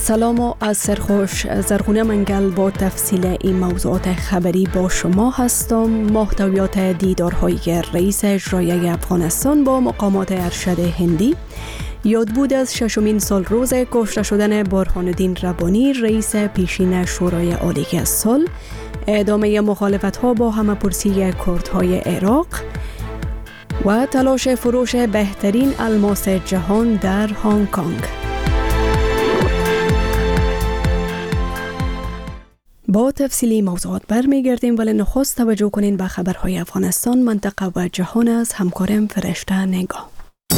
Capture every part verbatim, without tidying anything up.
سلام و از سرخوش. زرغونه منگل با تفصیل این موضوعات خبری با شما هستم. محتویات دیدارهای رئیس اجرایی افغانستان با مقامات ارشد هندی، یادبود از ششمین سال روز کشته شدن برهان الدین ربانی رئیس پیشین شورای عالی صلح، ادامه مخالفت‌ها با همه‌پرسی کردهای عراق و تلاش فروش بهترین الماس جهان در هنگ کنگ. با تفصیلی موضوعات برمیگردیم، ولی نخست توجه کنین به خبرهای افغانستان، منطقه و جهان از همکارم فرشته نگاه.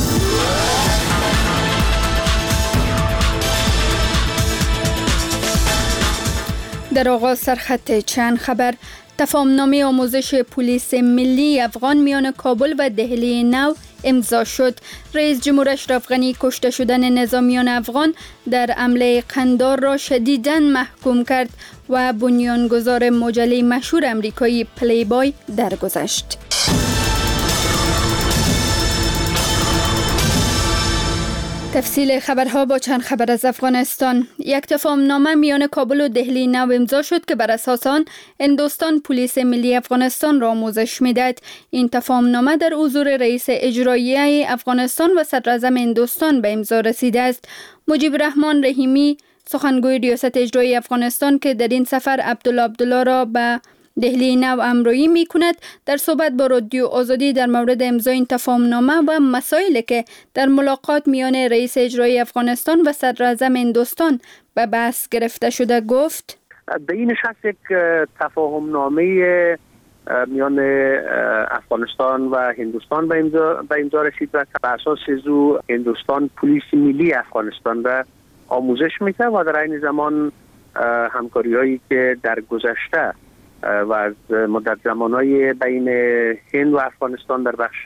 در آغاز سرخط چند خبر: تفاهمنامه آموزش پلیس ملی افغان میان کابل و دهلی نو امضا شد. رئیس جمهور اشرف غنی کشته شدن نظامیان افغان در حمله قندار را شدیداً محکوم کرد و بنیانگذار مجله مشهور امریکایی پلی بای درگذشت. تفصیل خبرها با چند خبر از افغانستان. یک تفاهمنامه میان کابل و دهلی نو امضا شد که بر اساس آن هندوستان پلیس ملی افغانستان را آموزش میدهد. این تفاهمنامه در حضور رئیس اجرایی افغانستان و صدراعظم هندوستان به امضا رسیده است. مجیب الرحمن رحیمی، سخنگوی ریاست اجرایی افغانستان که در این سفر عبدالله عبدالله را به دهلی نو همراهی می کند، در صحبت با رادیو آزادی در مورد امضای این تفاهمنامه و مسائلی که در ملاقات میان رئیس اجرایی افغانستان و صدراعظم هندوستان به بحث گرفته شده گفت: به این نشست یک تفاهمنامه میان افغانستان و هندوستان به امضا به امضا رسید و بر اساس او هندوستان پلیس ملی افغانستان را آموزش میده و در این زمان همکاری هایی که در گذشته و از مدت زمانهای بین هند و افغانستان در بخش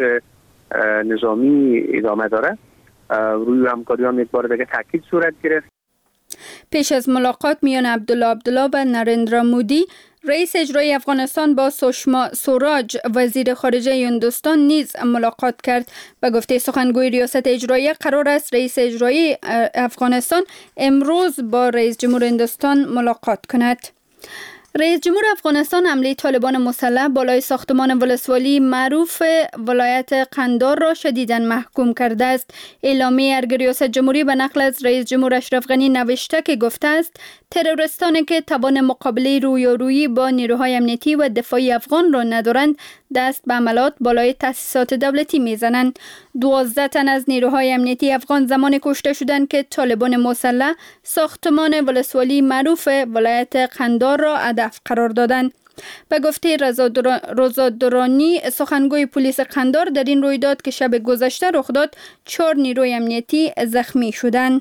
نظامی ادامه داره، روی همکاری هم یک بار دیگه تاکید صورت گرفت. پیش از ملاقات میان عبدالله عبدالله و نریندرا مودی، رئیس اجرایی افغانستان با سشما سوراج وزیر خارجه هندوستان نیز ملاقات کرد. به گفته سخنگوی ریاست اجرایی، قرار است رئیس اجرایی افغانستان امروز با رئیس جمهور هندوستان ملاقات کند. رئیس جمهور افغانستان حمله طالبان مسلح بالای ساختمان ولسوالی معروف ولایت قندار را شدیداً محکوم کرده است. اعلامیه ارگ ریاست جمهوری به نقل از رئیس جمهور اشرف غنی نوشته که گفته است تروریستانی که توان مقابله رویارویی با نیروهای امنیتی و دفاعی افغان را ندارند، دست به حملات بالای تأسیسات دولتی میزنند. دوازده تن از نیروهای امنیتی افغان زمان کشته شدند که طالبان مسلح ساختمان ولسوالی معروف ولایت قندار را هدف قرار دادند. به گفته رضا درانی، سخنگوی پلیس قندار، در این رویداد که شب گذشته رخ داد، چهار نیروی امنیتی زخمی شدند.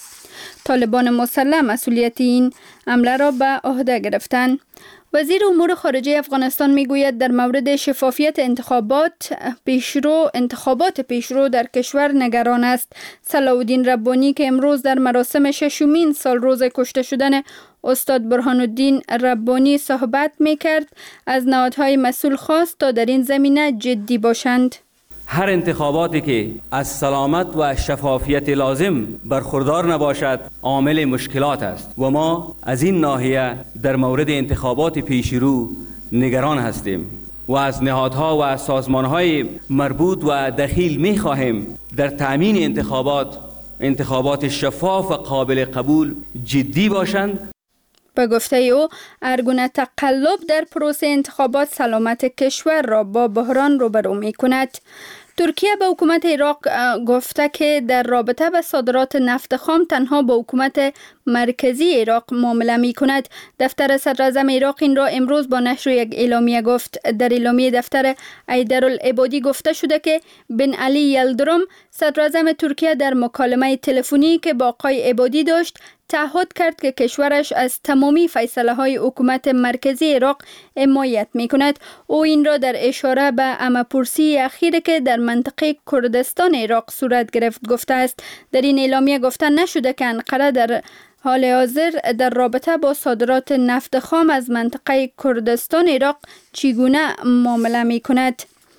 طالبان مسلح مسئولیت این حمله را به عهده گرفتند. وزیر امور خارجه افغانستان میگوید در مورد شفافیت انتخابات پیشرو انتخابات پیشرو در کشور نگران است. صلاح الدین ربانی که امروز در مراسم ششمین سال روز کشته شدن استاد برهان الدین ربانی صحبت میکرد، از نهادهای مسئول خواست تا در این زمینه جدی باشند. هر انتخاباتی که از سلامت و شفافیت لازم برخوردار نباشد عامل مشکلات است و ما از این ناحیه در مورد انتخابات پیشرو نگران هستیم و از نهادها و سازمانهای مربوط و دخیل می خواهیم در تأمین انتخابات انتخابات شفاف و قابل قبول جدی باشند. به گفته او، هر گونه تقلب در پروسه انتخابات سلامت کشور را با بحران روبرو می کند. ترکیه به حکومت عراق گفته که در رابطه با صادرات نفت خام تنها با حکومت مرکزی عراق معامله می کند. دفتر صدراعظم عراق این را امروز با نشر یک اعلامیه گفت. در اعلامیه دفتر حیدرالعبادی گفته شده که بن علی یلدرم، صدراعظم ترکیه، در مکالمه تلفنی که با آقای عبادی داشت تعهد کرد که کشورش از تمامی فیصله های حکومت مرکزی عراق حمایت می کند. او این را در اشاره به همه‌پرسی اخیری که در منطقه کردستان عراق صورت گرفت گفته است. در این اعلامیه گفته نشده که انقره در حال حاضر در رابطه با صادرات نفت خام از منطقه کردستان عراق چگونه معامله می کند.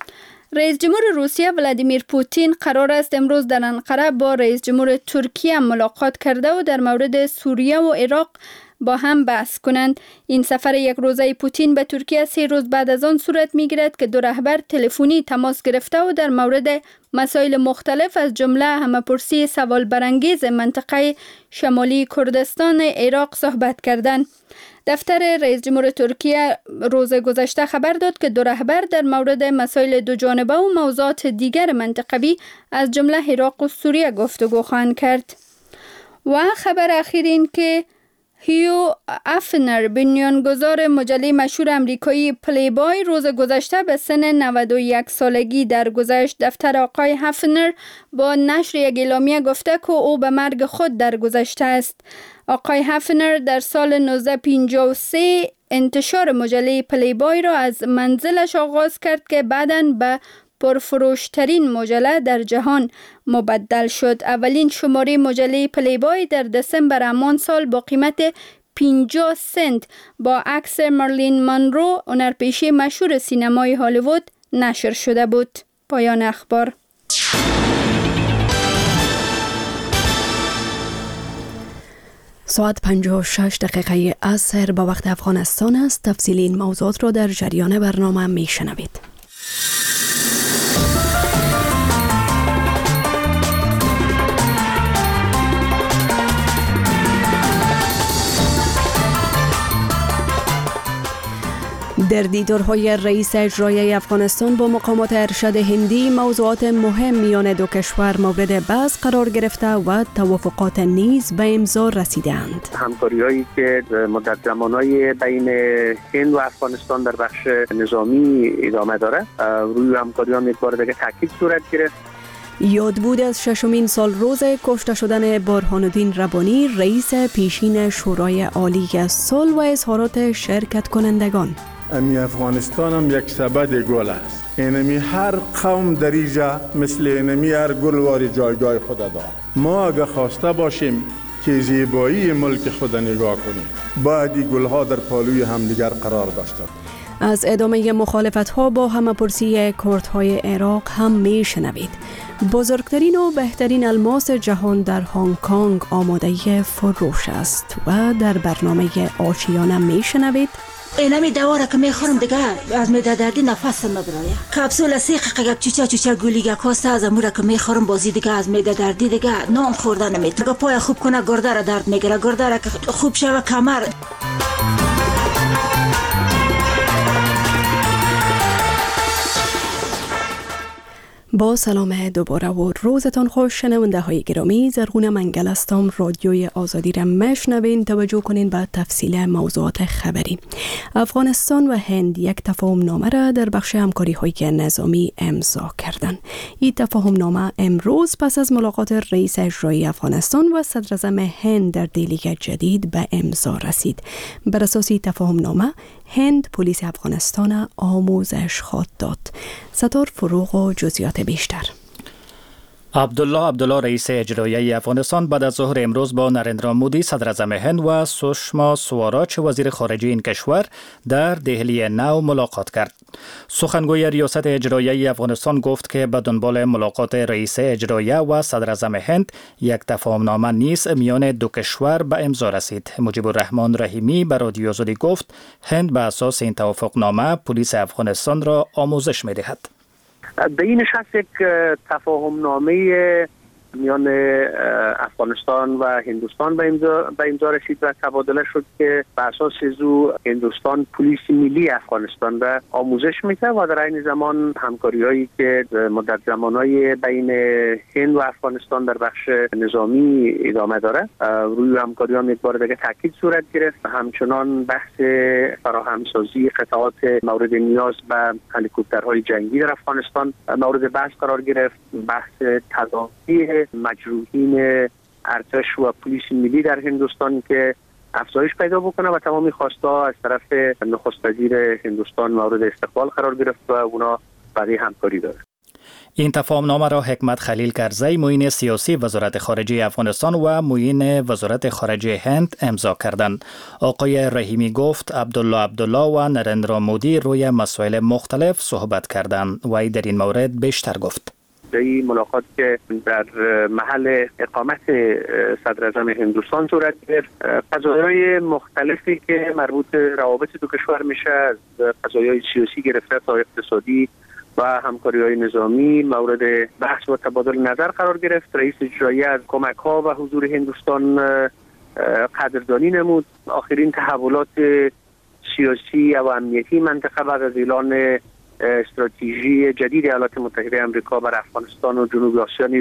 رئیس جمهور روسیه ولادیمیر پوتین قرار است امروز در انقره با رئیس جمهور ترکیه ملاقات کرده و در مورد سوریه و عراق با هم بحث کنند. این سفر یک روزه پوتین به ترکیه سه روز بعد از آن صورت می‌گیرد که دو رهبر تلفنی تماس گرفته و در مورد مسائل مختلف از جمله همه‌پرسی سوال برانگیز منطقه شمالی کردستان عراق صحبت کردند. دفتر رئیس جمهور ترکیه روز گذشته خبر داد که دو رهبر در مورد مسائل دو جانبه و موضوعات دیگر منطقوی از جمله عراق و سوریه گفتگو خواهند کرد. و خبر اخیر این که هیو افنر بنیانگذار مجله مشهور امریکایی پلی بای روز گذشته به سن نود و یک سالگی درگذشت. دفتر آقای هفنر با نشر یک اعلامیه گفته که او به مرگ خود درگذشته است. آقای هفنر در سال نوزده پنجاه و سه انتشار مجله پلی بای را از منزلش آغاز کرد که بعداً به پرفروشترین مجله در جهان مبدل شد. اولین شماره مجله پلی بای در دسامبر همان سال با قیمت پنجاه سنت با عکس مرلین مانرو هنرپیشه مشهور سینمای هالیوود نشر شده بود. پایان اخبار. ساعت پنجاه و شش دقیقه عصر به وقت افغانستان است. تفصیل این موضوعات را در جریان برنامه می شنوید. در دیدارهای رئیس اجرایی افغانستان با مقامات ارشد هندی موضوعات مهم میان دو کشور مورد بحث قرار گرفته و توافقات نیز به امضا رسیدند. همکاری‌هایی که مدت زمانهای بین هند و افغانستان در بخش نظامی ادامه داره، روی همکاری‌ها یک بار دیگه تاکید صورت گرفت. یاد بود از ششمین سال روز کشته شدن برهان‌الدین ربانی، رئیس پیشین شورای عالی صلح و اظهارات شرکت کنندگان. امی افغانستان هم یک سبد گل است. اینمی هر قوم در اینجا مثل اینمی هر گل واری جایگاه خود دارد. ما اگه خواسته باشیم که زیبایی ملک خود نگاه کنیم، باید این گلها در پالوی همدیگر قرار داشته. از ادامه مخالفت‌ها با همه‌پرسی کردهای عراق هم می‌شنوید. بزرگترین و بهترین الماس جهان در هنگ کنگ آماده فروش است و در برنامه آشیانه می‌شنوید. اینمی دواره که میخورم دیگه از میده دردی نفس نداره. کپسول سیق قیق چوچا چوچا گولیگا کاسته از اموره که میخورم بازی دیگه از میده دردی دیگه نام خوردن نمیتونه. پای خوب کنه گرده را درد میگیره، گرده را که خوب شوه کمر. با سلام دوباره و روزتان خوش. شنونده های گرامی، زرغونه منگل هستم. رادیوی آزادی را میشنوین. توجه کنین به تفصیل موضوعات خبری. افغانستان و هند یک تفاهم نامه را در بخش همکاری های نظامی امضا کردند. این تفاهم نامه امروز پس از ملاقات رئیس اجرایی افغانستان و صدر اعظم هند در دهلی جدید به امضا رسید. بر اساس تفاهم نامه هند پلیس افغانستان آموزش خواهد داد. ستار فروغ و جزئیات بیشتر. عبدالله عبدالله رئیس اجرایی افغانستان بعد از ظهر امروز با نریندرا مودی صدر اعظم هند و سوشما سواراج وزیر خارجه این کشور در دهلی نو ملاقات کرد. سخنگوی ریاست اجرایی افغانستان گفت که به دنبال ملاقات رئیس اجرایی و صدر اعظم هند یک تفاهمنامه نیز میان دو کشور به امضا رسید. مجیب الرحمن رحیمی به رادیو آزادی گفت هند به اساس این توافقنامه پلیس افغانستان را آموزش می‌دهد. به این نشست یک تفاهم نامه میان افغانستان و هندوستان به امضا به امضا رسید و تبادله شد که بر اساس او هندوستان پلیس ملی افغانستان را آموزش میده و در این زمان همکاری‌هایی که مدت زمانهای بین هند و افغانستان در بخش نظامی ادامه داره، روی همکاری‌ها یک بار دیگه تاکید صورت گرفت. همچنان بحث فراهمسازی قطعات مورد نیاز به هلیکوپترهای جنگی در افغانستان مورد بحث قرار گرفت. بحث تداوی مجروحین ارتش و پلیس ملی در هندوستان که افزایش پیدا بکنه و تمامی خواستا از طرف نخست وزیر هندوستان مورد استقبال قرار گرفت و اونا برای همکاری داره. این تفاهمنامه را حکمت خلیل کرزی معین سیاسی وزارت خارجه افغانستان و معین وزارت خارجه هند امضا کردند. آقای رحیمی گفت عبدالله عبدالله و نریندرا مودی روی مسائل مختلف صحبت کردند و در این مورد بیشتر گفت. در این ملاقات که در محل اقامت صدر اعظم هندوستان صورت گرفت، قضایای مختلفی که مربوط به روابط دو کشور میشه، از قضایای سیاسی گرفته تا اقتصادی و همکاری‌های نظامی مورد بحث و تبادل نظر قرار گرفت. رئیس اجرایی از کمک‌ها و حضور هندوستان قدردانی نمود. آخرین تحولات سیاسی و امنیتی منطقه بعد از اعلان استراتژی جدید ایالات متحده آمریکا بر افغانستان و جنوب آسیا نیز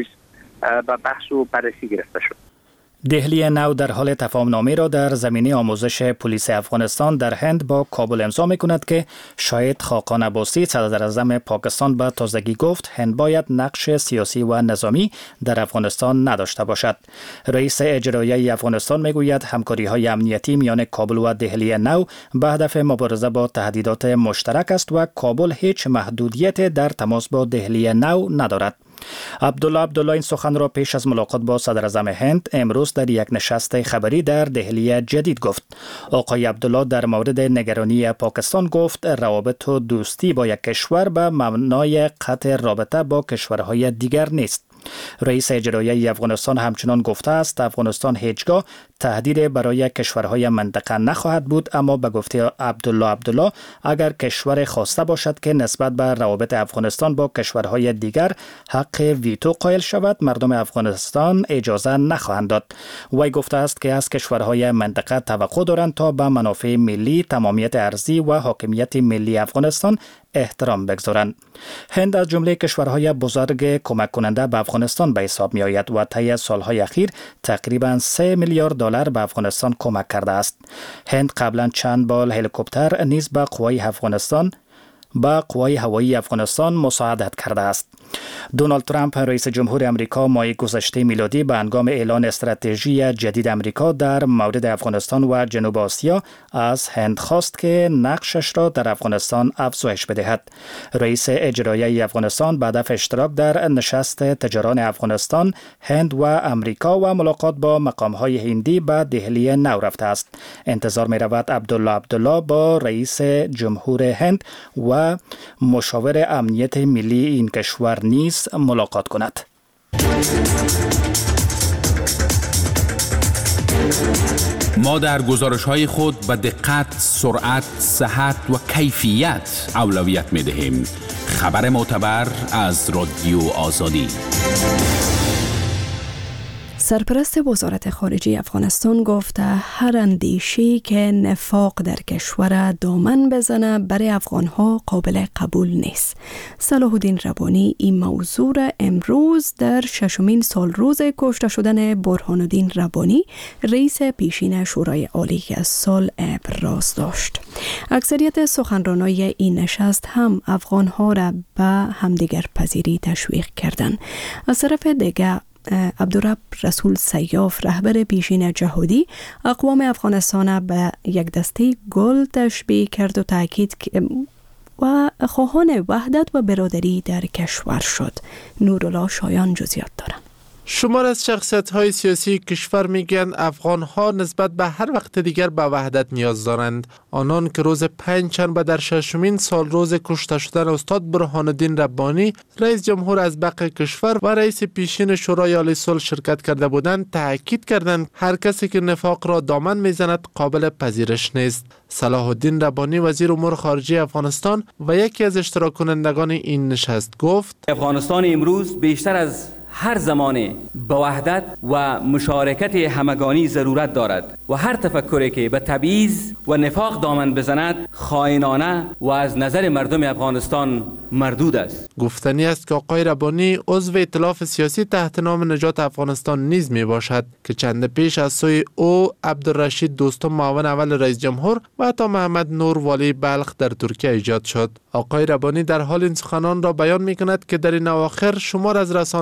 به بحث و بررسی گرفته شد. دهلی نو در حال تفاهمنامه را در زمینه آموزش پلیس افغانستان در هند با کابل امضا می‌کند که شاید خاقان عباسی صدر اعظم پاکستان به تازگی گفت هند باید نقش سیاسی و نظامی در افغانستان نداشته باشد. رئیس اجرایی افغانستان میگوید همکاری‌های امنیتی میان کابل و دهلی نو به هدف مبارزه با تهدیدات مشترک است و کابل هیچ محدودیت در تماس با دهلی نو ندارد. عبدالله عبدالله این سخن را پیش از ملاقات با صدر اعظم هند امروز در یک نشست خبری در دهلی جدید گفت. آقای عبدالله در مورد نگرانی پاکستان گفت روابط و دوستی با یک کشور به معنای قطع رابطه با کشورهای دیگر نیست. رئیس اجرایی افغانستان همچنان گفته است افغانستان هیچگاه تهدید برای کشورهای منطقه نخواهد بود، اما به گفته عبدالله عبدالله اگر کشور خواسته باشد که نسبت به روابط افغانستان با کشورهای دیگر حق ویتو قائل شود، مردم افغانستان اجازه نخواهند داد. وی گفته است که از کشورهای منطقه توقع دارند تا به منافع ملی، تمامیت ارضی و حاکمیت ملی افغانستان احترام بگذارند. هند از جمله کشورهای بزرگ کمک کننده به افغانستان به حساب می آید و طی سالهای اخیر تقریباً سه میلیارد دلار به افغانستان کمک کرده است. هند قبلا چند بار هلیکوپتر نیز به قوای افغانستان با قوای هوایی افغانستان مساعدت کرده است. دونالد ترامپ رئیس جمهور امریکا ماه گذشته میلادی به هنگام اعلان استراتژی جدید امریکا در مورد افغانستان و جنوب آسیا از هند خواست که نقشش را در افغانستان افزایش بدهد. رئیس اجرایی افغانستان بعد از اشتراک در نشست تجاران افغانستان، هند و امریکا و ملاقات با مقام‌های هندی به دهلی نو رفته است. انتظار می رود عبدالله عبدالله با رئیس جمهور هند و مشاور امنیت ملی این کشور نیز ملاقات کند. ما در گزارش‌های خود به دقت، سرعت، صحت و کیفیت اولویت می‌دهیم. خبر معتبر از رادیو آزادی. سرپرست وزارت خارجه افغانستان گفته هر اندیشه‌ای که نفاق در کشور دامن بزنه برای افغانها قابل قبول نیست. صلاح الدین ربانی این موضوع را امروز در ششمین سال روز کشته شدن برهان الدین ربانی رئیس پیشین شورای عالی از سال ابراز داشت. اکثریت سخنرانای این نشست هم افغانها را به همدیگر پذیری تشویق کردند. از طرف دیگر عبدالرب رسول سیاف رهبر پیشین جهادی اقوام افغانستان به یک دسته گل تشبیه کرد و تاکید و خواهان وحدت و برادری در کشور شد. نورالله شایان جزئیات دارند. شمار از شخصیت‌های سیاسی کشور میگن افغان‌ها نسبت به هر وقت دیگر به وحدت نیاز دارند. آنان که روز پنجشنبه در ششمین سال روز کشته شدن استاد برهان الدین ربانی رئیس جمهور ازبق کشور و رئیس پیشین شورای عالی صلح شرکت کرده بودند، تاکید کردند هر کسی که نفاق را دامن میزند قابل پذیرش نیست. صلاح الدین ربانی وزیر امور خارجه افغانستان و یکی از اشتراک کنندگان این نشست گفت افغانستان امروز بیشتر از هر زمانه به وحدت و مشارکت همگانی ضرورت دارد و هر تفکری که به تبعیض و نفاق دامن بزند خائنانه و از نظر مردم افغانستان مردود است. گفتنی است که آقای ربانی عضو ائتلاف سیاسی تحت نام نجات افغانستان نیز می باشد که چند پیش از سوی او عبدالرشید دوستم معاون اول رئیس جمهور و عطا محمد نور والی بلخ در ترکیه ایجاد شد. آقای ربانی در حال این سخنان را بیان می کند که در این اواخر شمار از رسانه ها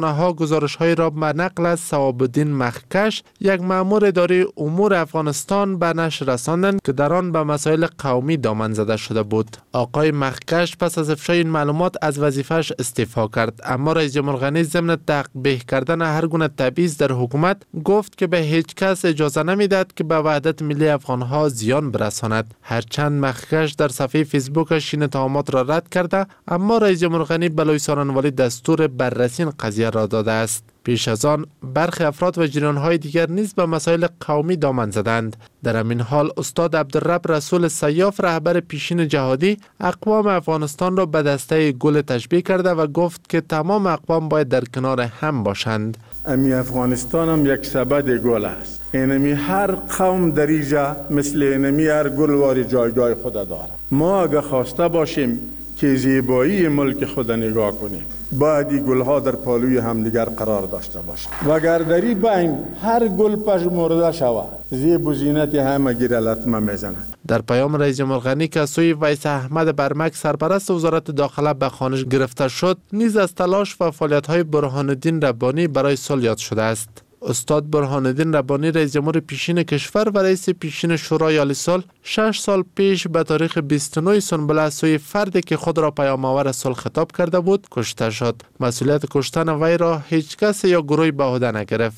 گزارش‌های را به نقل از ثواب الدین مخکش، یک مأمور اداره امور افغانستان به نشر رساندند که در آن به مسائل قومی دامن زده شده بود. آقای مخکش پس از افشای این معلومات از وظیفه‌اش استعفا کرد، اما رئیس جمهور غنی ضمن تقبیح کردن هر گونه تبعیض در حکومت گفت که به هیچ کس اجازه نمیدهد که به وحدت ملی افغان‌ها زیان برساند. هرچند مخکش در صفحه فیسبوکش این اتهامات را رد کرده، اما رئیس جمهور غنی بلوی سارنوالی دستور بررسی این قضیه را داده است. پیش از آن برخی افراد و جریان‌های دیگر نیز به مسائل قومی دامن زدند. در همین حال استاد عبدالرب رسول سیاف، رهبر پیشین جهادی، اقوام افغانستان را به دسته گل تشبیه کرده و گفت که تمام اقوام باید در کنار هم باشند. امی افغانستان هم یک سبد گل است. اینمی هر قوم در اینجا مثل اینمی هر گل واری جایگاه خود دارد. ما اگه خواسته باشیم که زیبایی ملک خود نگاه کنیم، باید این گلها در پالوی همدیگر قرار داشته باشند. وگر در این بین هر گل پژمرده شود، زیب و زینت همه گیر لطمه میزنند. در پیام رئیس جمهور غنی که سوی ویس احمد برمک سرپرست وزارت داخله به خانش گرفته شد، نیز از تلاش و فعالیت‌های برهان الدین ربانی برای صلح یاد شده است. استاد برهان الدین ربانی، رئیس جمهور پیشین کشور و رئیس پیشین شورای عالی صلح، شش سال پیش به تاریخ بیست و نه سنبله از سوی فردی که خود را پیام‌آور صلح خطاب کرده بود کشته شد. مسئولیت کشتن وی را هیچ کس یا گروهی به عهده نگرفت.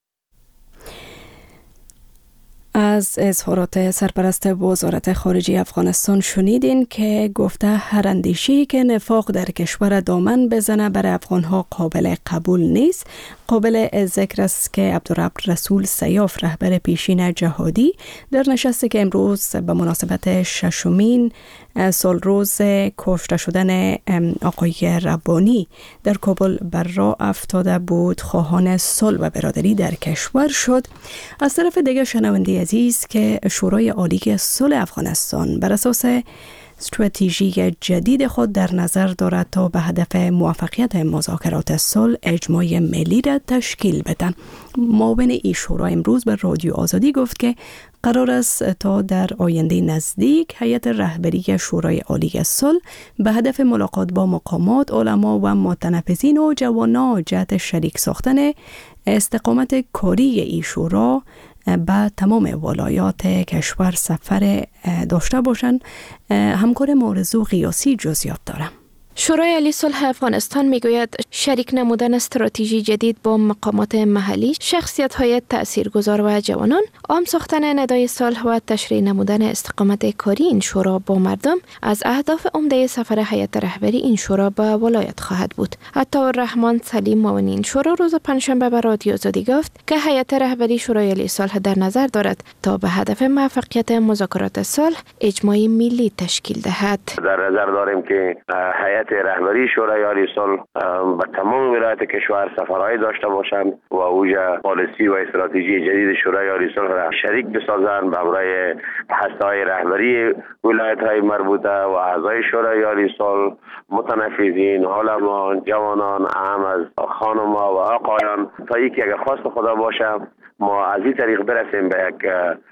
از اظهارات سرپرست وزارت خارجه افغانستان شنیدین که گفته هر اندیشی که نفاق در کشور دامن بزنه برای افغانها قابل قبول نیست. قابل ذکر است که عبدالرب رسول سیاف، رهبر پیشین جهادی، در نشستی که امروز به مناسبت ششمین سال روز کشته شدن آقای ربانی در کابل بر راه افتاده بود، خواهان صلح و برادری در کشور شد. از طرف دیگر شنونده عزیز که شورای عالی صلح افغانستان بر اساس استراتژی جدید خود در نظر دارد تا به هدف موفقیت مذاکرات صلح اجماع ملی را تشکیل بده. معاون این شورا امروز به رادیو آزادی گفت که قرار است تا در آینده نزدیک هیئت رهبری شورای عالی صلح به هدف ملاقات با مقامات، علما و متنفذین و جوانان جهت شریک ساختن استقامت کاری این شورا به تمام ولایات کشور سفر داشته باشند. همکار مورزو قیاسی جزئیات دارم. شورای عالی صلح افغانستان میگوید شریک نمودن استراتژی جدید با مقامات محلی، شخصیت‌های تاثیرگذار و جوانان، عام ساختن ندای صلح و تشریح نمودن استقامت کاری این شورا با مردم از اهداف عمده سفر هیئت رهبری این شورا به ولایت خواهد بود. عطاالرحمن سلیم، معاون این شورا، روز پنجشنبه به رادیو آزادی گفت که هیئت رهبری شورای عالی صلح در نظر دارد تا به هدف موفقیت مذاکرات صلح اجماع ملی تشکیل دهد. در نظر داریم که هیئت رهبری شورای عالی صلح به تمام ولایات کشور سفرهای داشته باشند و اوجا پالیسی و استراتژی جدید شورای عالی صلح را شریک بسازند برای هسته‌های رهبری ولایت‌های مربوطه و اعضای شورای عالی صلح، متنفذین، علما، جوانان، اهم از خانم‌ها و آقایان، تا اینکه اگر خواست خدا باشه ما از این طریق برسیم به یک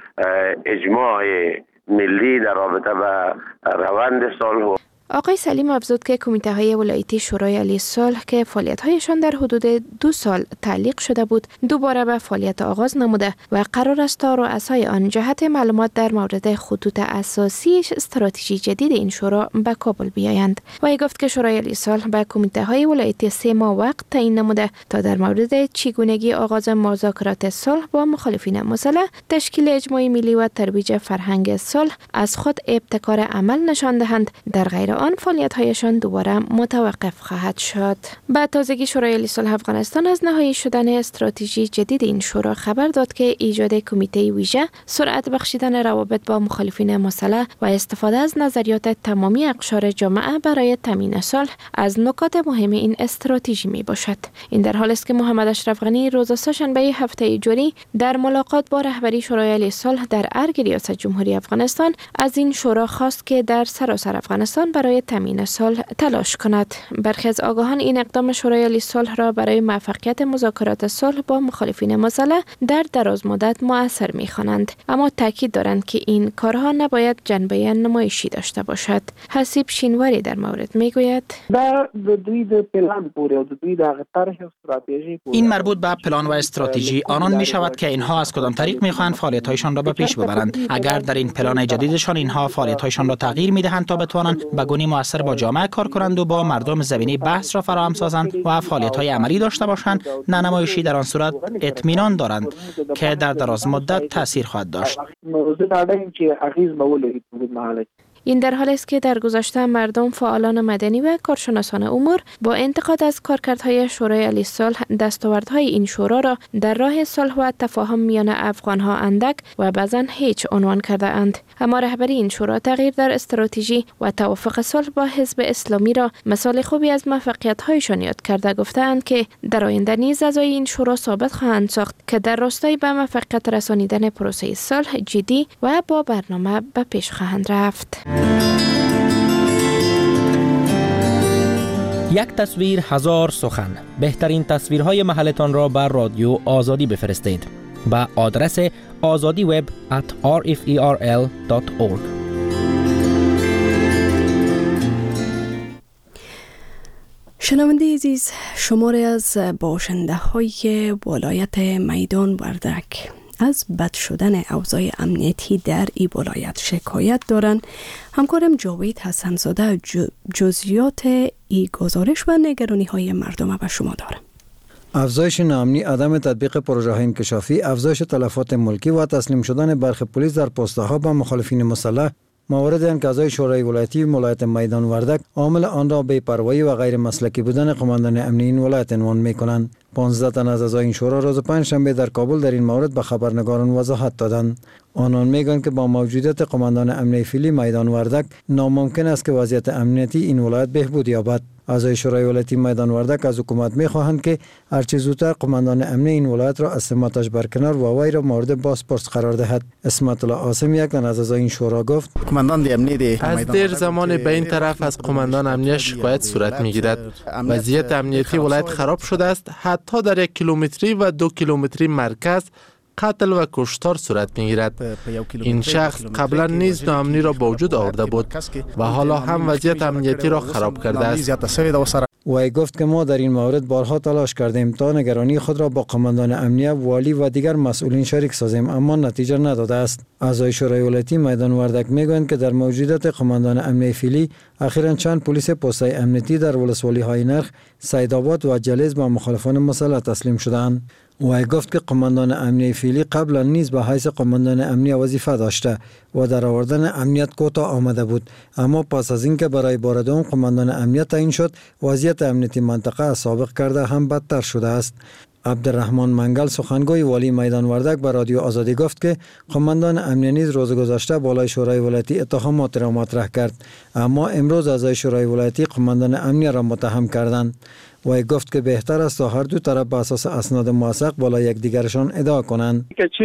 اجماع ملی در رابطه به روند صلح. آقای سلیم افزود که کمیته های ولایتی شورای عالی صلح که فعالیت هایشان در حدود دو سال تعلیق شده بود دوباره به فعالیت آغاز نموده و قرار است تا رؤسای آن جهت معلومات در مورد خطوط اساسی استراتژی جدید این شورا به کابل بیایند. و گفت که شورای عالی صلح به کمیته های ولایتی سه ماه وقت تعیین نموده تا در مورد چگونگی آغاز مذاکرات صلح با مخالفین مسلح، تشکیل اجماع ملی و ترویج فرهنگ صلح از خود ابتکار عمل نشان دهند، در غیر آن فعالیت‌هایشان دوباره متوقف خواهد شد. به تازگی شورای عالی صلح افغانستان از نهایی شدن استراتژی جدید این شورا خبر داد که ایجاد کمیته ویژه، سرعت بخشیدن روابط با مخالفین مسلح و استفاده از نظریات تمامی اقشار جامعه برای تامین صلح از نکات مهم این استراتژی می باشد. این در حالی است که محمد اشرف غنی روز سه‌شنبه هفته جاری در ملاقات با رهبری شورای عالی صلح در ارگ ریاست جمهوری افغانستان از این شورا خواست که در سراسر افغانستان برای برای تامین صلح تلاش کند. برخی از آگاهان این اقدام شورای عالی صلح را برای موفقیت مذاکرات صلح با مخالفین مسلح در دراز مدت مؤثر می‌خوانند، اما تاکید دارند که این کارها نباید جنبه نمایشی داشته باشد. حسیب شینواری در مورد میگوید این مربوط به پلان و استراتژی آنان می شود که اینها از کدام طریق می خواهند فعالیت هایشان را به پیش ببرند. اگر در این پلان جدیدشان اینها فعالیت هایشان را تغییر می دهند تا بتوانند به گونه مؤثر با جامعه کار کنند و با مردم زمینه بحث را فراهم سازند و فعالیت های عملی داشته باشند، نمایشی در آن صورت اطمینان دارند که در دراز مدت تاثیر خواهد داشت. این در حالی است که در گذشته مردم، فعالان مدنی و کارشناسان امور با انتقاد از کارکردهای شورای عالی صلح دستاوردهای این شورا را در راه صلح و تفاهم میان افغانها اندک و بعضا هیچ عنوان کرده اند. اما رهبری این شورا تغییر در استراتژی و توافق صلح با حزب اسلامی را مثال خوبی از موفقیت‌هایشان یاد کرده گفته‌اند که در آینده نیز اعضای این شورا ثابت خواهند ساخت که در راستای به موفقیت رسانیدن پروسه صلح جدی و با برنامه به پیش خواهند رفت. یک تصویر هزار سخن. بهترین تصویرهای محلتان را بر رادیو آزادی بفرستید با آدرس آزادی وب ات آر اف ای آر ال دات اورگ. شنونده عزیز، شماری از باشنده های ولایت میدان وردک از بد شدن اوضاع امنیتی در این ولایت شکایت دارند. همکارم جاوید حسنزاده جزئیات این گزارش و نگرانی های مردم به شما دارم. افزایش ناامنی، عدم تطبیق پروژه های انکشافی، افزایش تلفات ملکی و تسلیم شدن برخی پلیس در پست‌ها به مخالفین مسلح موارد ان که اعضای شورای ولایتی ولایت میدان وردک عامل آن را بی‌پروایی و غیر مسلکی بودن قماندان امنی این ولایت عنوان می‌کنند. پانزده تن از اعضای این شورا روز پنجشنبه در کابل در این مورد به خبرنگاران وضاحت دادند. آنان میگویند که با موجودیت قماندان امنی فعلی میدان وردک ناممکن است که وضعیت امنیتی این ولایت بهبود یابد. اعضای شورای ولایتی میدان وردک از حکومت می‌خواهند که هرچه زودتر قماندان امنی این ولایت را از سمتش برکنار و وی را مورد بازپرس قرار دهد. اسمت الله عاصم یک تن از اعضای این شورا گفت: قماندان امنی از دیر زمان به این طرف از قماندان امنی شکایت صورت می‌گیرد. وضعیت امنیتی ولایت خراب شده است. حتی در یک کیلومتری و دو کیلومتری مرکز قتل و کشتار صورت می‌گیرد. این شخص قبلا نیز ناامنی را با وجود آورده بود و حالا هم وضعیت امنیتی را خراب کرده است. وی گفت که ما در این مورد بارها تلاش کردیم تا نگرانی خود را با قماندان امنیه، والی و دیگر مسئولین شریک سازیم، اما نتیجه نداده است. اعضای شورای ولایتی میدان وردک میگویند که در موجودیت قماندان امنیه فعلی اخیراً چند پلیس پست‌های امنیتی در ولسوالی‌های نرخ، سیدآباد و جلیز با مخالفان مسلح تسلیم شدند. وی گفت که قماندان امنیه فعلی قبلا نیز به حیث قماندان امنیه وظیفه داشته و در آوردن امنیت کوتاه آمده بود، اما پس از اینکه برای بار دوم قماندان امنیت تعیین شد، وضعیت امنیتی منطقه از سابق کرده هم بدتر شده است. عبدالرحمن منگل سخنگوی والی میدان وردک به رادیو آزادی گفت که قماندان امنیه نیز روز گذشته بالای شورای ولایتی اتهامات را مطرح کرد، اما امروز اعضای شورای ولایتی قماندان امنیه را متهم کردند. وی گفت که بهتر است تا هر دو طرف به اساس اسناد موثق بالای یکدیگرشان ادعا کنند.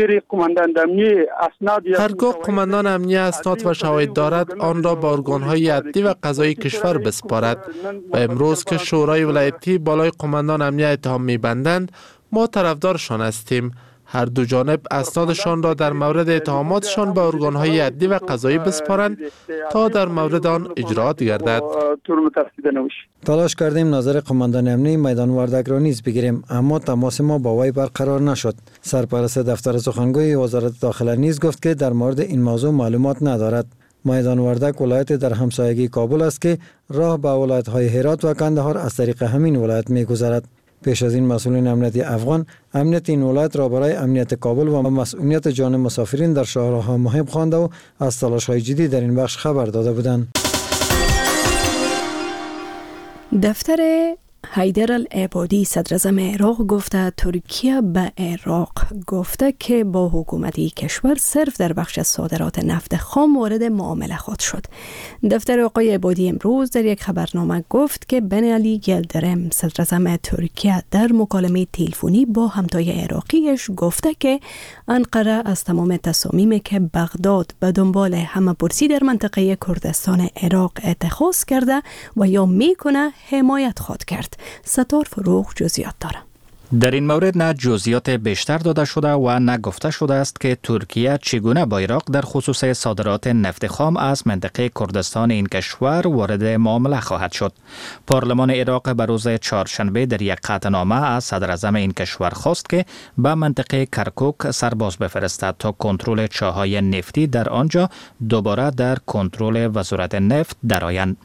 هرگاه قماندان امنیه اسناد و شواهد دارد، آن را به ارگان‌های عدلی و قضایی کشور بسپارد. و امروز که شورای ولایتی بالای قماندان امنیه اتهام می‌بندند، ما طرفدارشان هستیم. هر دو جانب اسنادشان را در مورد اتهاماتشان به ارگان‌های عدلی و قضایی بسپارند تا در مورد آن اجرات گردد. تلاش کردیم نظر قماندان امنی میدان وردک را نیز بگیریم، اما تماس ما با وی برقرار نشد. سرپرست دفتر سخنگوی وزارت داخله نیز گفت که در مورد این موضوع معلومات ندارد. میدان وردک ولایت در همسایگی کابل است که راه به ولایت‌های هرات و کندهار از طریق همین ولایت می‌گذرد. پیش از این مسئولین امنیتی افغان امنیت این ولایت را برای امنیت کابل و مسئولیت جان مسافرین در شهرها مهم خوانده و از تلاش‌های جدی در این بخش خبر داده بودند. دفتر حیدر العبادی صدراعظم عراق گفته ترکیه به عراق گفته که با حکومتی کشور صرف در بخش صادرات نفت خام وارد معامله خواهد شد. دفتر آقای عبادی امروز در یک خبرنامه گفت که بن علی یلدرم صدراعظم ترکیه در مکالمه تلفنی با همتای عراقیش گفته که انقره از تمام تصامیمی که بغداد به دنبال همه‌پرسی در منطقه کردستان عراق اتخاذ کرده و یا میکنه حمایت خواهد کرد. ستار فروغ جزئیات داره. در این مورد نه جزئیات بیشتر داده شده و نه گفته شده است که ترکیه چگونه با عراق در خصوص صادرات نفت خام از منطقه کردستان این کشور وارد معامله خواهد شد. پارلمان عراق به روز چهارشنبه در یک قطعنامه از صدراعظم این کشور خواست که به منطقه کرکوک سرباز بفرستد تا کنترل چاهای نفتی در آنجا دوباره در کنترل وزارت نفت درآیند.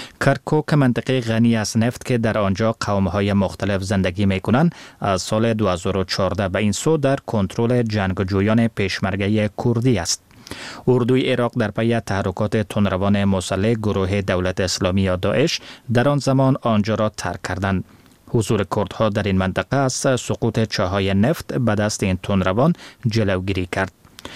کرکوک منطقه غنی از نفت که در آنجا قوم‌های مختلف زندگی می‌کنند از سال دو هزار و چهارده به این سو در کنترل جنگجویان پیشمرگه کردی است. اردوی عراق در پی تحرکات تندروان مسلح گروه دولت اسلامی یا داعش در آن زمان آنجا را ترک کردند. حضور کردها در این منطقه از سقوط چاهای نفت به دست این تندروان جلوگیری کرد.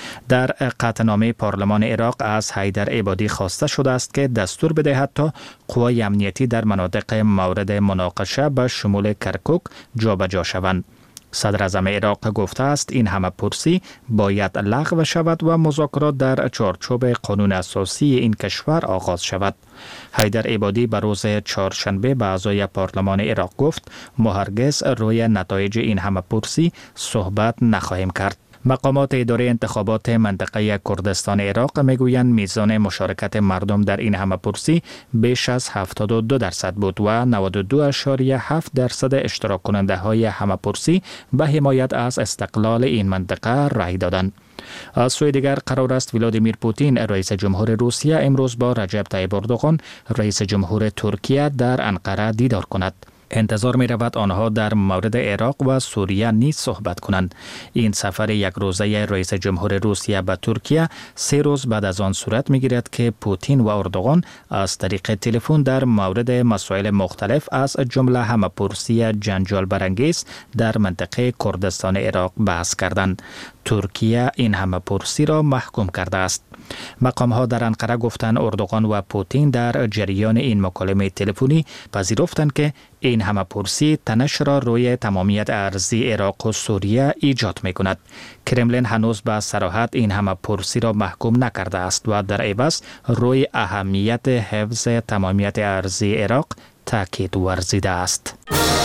در قطعنامه پارلمان عراق از حیدر عبادی خواسته شده است که دستور بدهد تا قوای امنیتی در مناطق مورد مناقشه به شمول کرکوک جابجا شوند. صدراعظم عراق گفته است این همه پرسی باید لغو شود و مذاکرات در چارچوب قانون اساسی این کشور آغاز شود. حیدر عبادی به روز چهارشنبه به اعضای پارلمان عراق گفت ما هرگز روی نتایج این همه پرسی صحبت نخواهیم کرد. مقامات اداره انتخابات منطقه کردستان عراق میگویند میزان مشارکت مردم در این همه‌پرسی بیش از هفتاد و دو درصد بود و نود و دو اشاریه هفت درصد اشتراک کننده های همه‌پرسی به حمایت از استقلال این منطقه رای دادند. از سوی دیگر قرار است ولادیمیر پوتین رئیس جمهور روسیه امروز با رجب طیب اردوغان رئیس جمهور ترکیه در انقره دیدار کند. انتظار می رود آنها در مورد عراق و سوریه نیز صحبت کنند. این سفر یک روزه رئیس جمهور روسیه به ترکیه سه روز بعد از آن صورت می گیرد که پوتین و اردوغان از طریق تلفن در مورد مسائل مختلف از جمله همه‌پرسی جنجال برانگیز در منطقه کردستان عراق بحث کردند. ترکیه این همه‌پرسی را محکوم کرده است. مقام ها در انقره گفتند اردوغان و پوتین در جریان این مکالمه تلفنی پذیرفتند که این همه‌پرسی تنش را روی تمامیت ارضی عراق و سوریه ایجاد می کند. کرملین هنوز به صراحت این همه‌پرسی را محکوم نکرده است و در عوض روی اهمیت حفظ تمامیت ارضی عراق تاکید ورزیده است.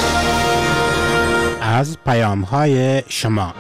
از پیام های شما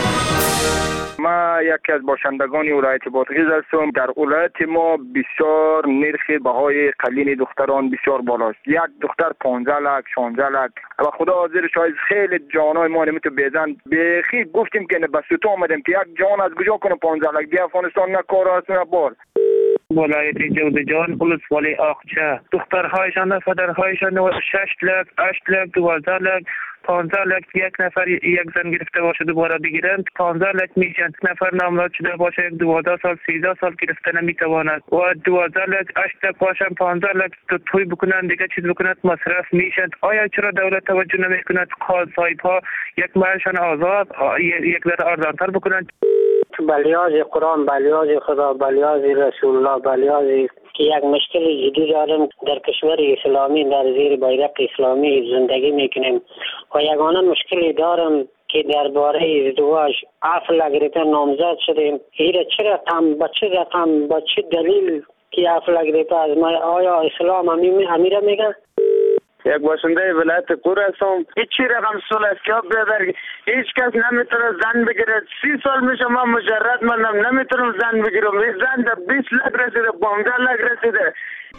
ما یکی از باشندگان ولایت بادغیس هستم. در ولایت ما بسیار نرخ بهای قلین دختران بسیار بالاست. یک دختر پانزده لک شانزده لک و خدا حاضر شاید خیلی جانای ما نمیتو بیزن بخی گفتیم که بس تو آمدیم که یک جان از کجا کنه پانزده لک دی افغانستان نه کار است نه بار. ولایت جودجان ولسوالی آقچه دخترهایشان پدرهایشان شش لک هشت لک دوازده لک پانزده لک یک نفر یک زن گرفته باشه دوباره بگیرند پانزده لک میشن. نفر نامزد شده باشه یک دوازده سال سیزده سال گرفته نمیتواند و دوازده لک هشت لک باشن پانزده لک توی بکنن دیگه چیز بکنند مصرف میشن. آیا چرا دولت توجه نمیکند صاحب ها یک مالشان آزاد یک ذره ارزانتر بکنند؟ بلیاز قرآن بلیاز خدا بلیاز رسول الله بلیاز که یک مشکل جدی داریم در کشور اسلامی در زیر بیرق اسلامی زندگی میکنیم و یگانه مشکلی دارم که درباره ازدواج عفو گرفتن نامزد شدیم. ایره چه رقم با چه رقم با چه دلیل که عفو گرفته از ما آیا اسلام امیره میگن؟ یک باشنده ولایت کور هستم. هیچی رقم سلسیاب بیادر هیچ کس نمیتونه زن بگیره. سی سال میشه من مجرد منم نمیتونم زن بگیرم. زن در بیست لک رسیده پانزده لک رسیده.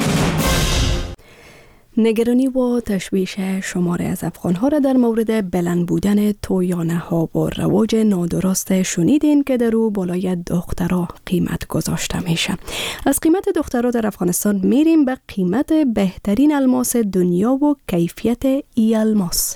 نگرانی و تشویش شماره از افغان‌ها را در مورد بلند بودن تویانه ها و رواج نادرست شنیدین که در او بالای دخترها قیمت گذاشته میشه. از قیمت دخترها در افغانستان میریم به قیمت بهترین الماس دنیا و کیفیت ای الماس.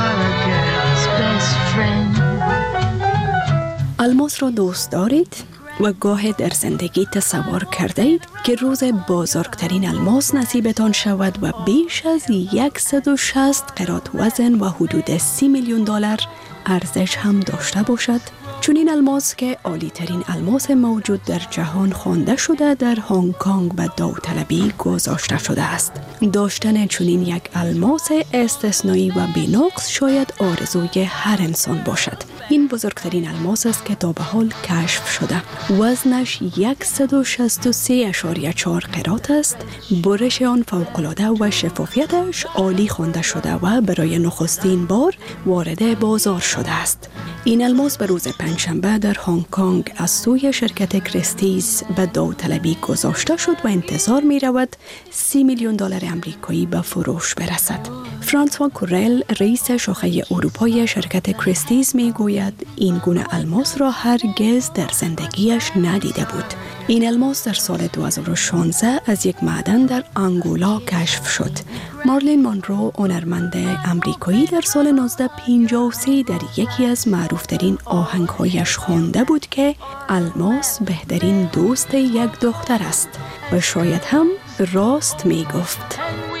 الماس را دوست دارید؟ و گاه در زندگی تصور کرده اید که روز بزرگترین الماس نصیبتان شود و بیش از صد و شصت قرات وزن و حدود سی میلیون دلار ارزش هم داشته باشد؟ چون این الماس که عالی ترین الماس موجود در جهان خوانده شده در هنگ کنگ به داوطلبی گذاشته شده است. داشتن چنین یک الماس استثنایی و بی‌نقص شاید آرزوی هر انسان باشد. این بزرگترین الماس است که تا به حال کشف شده. وزنش صد و شصت و سه اشاریه چهار قرات است. برش آن فوق‌العاده و شفافیتش عالی خوانده شده و برای نخستین بار وارد بازار شده است. این الماس به روز پنجشنبه در هنگ کنگ از سوی شرکت کریستیز به داوطلبی گذاشته شد و انتظار می رود سی میلیون دلار امریکایی به فروش برسد. فرانسوا کورل رئیس شاخه اروپایی شرکت کریستیز می گوید این گونه الماس را هرگز در زندگیش ندیده بود. این الماس در سال دو هزار و شانزده از یک معدن در آنگولا کشف شد. مارلین مونرو هنرمند امریکایی در سال نوزده پنجاه و سه در یکی از معروفترین آهنگهایش خوانده بود که الماس بهترین دوست یک دختر است و شاید هم راست می گفت.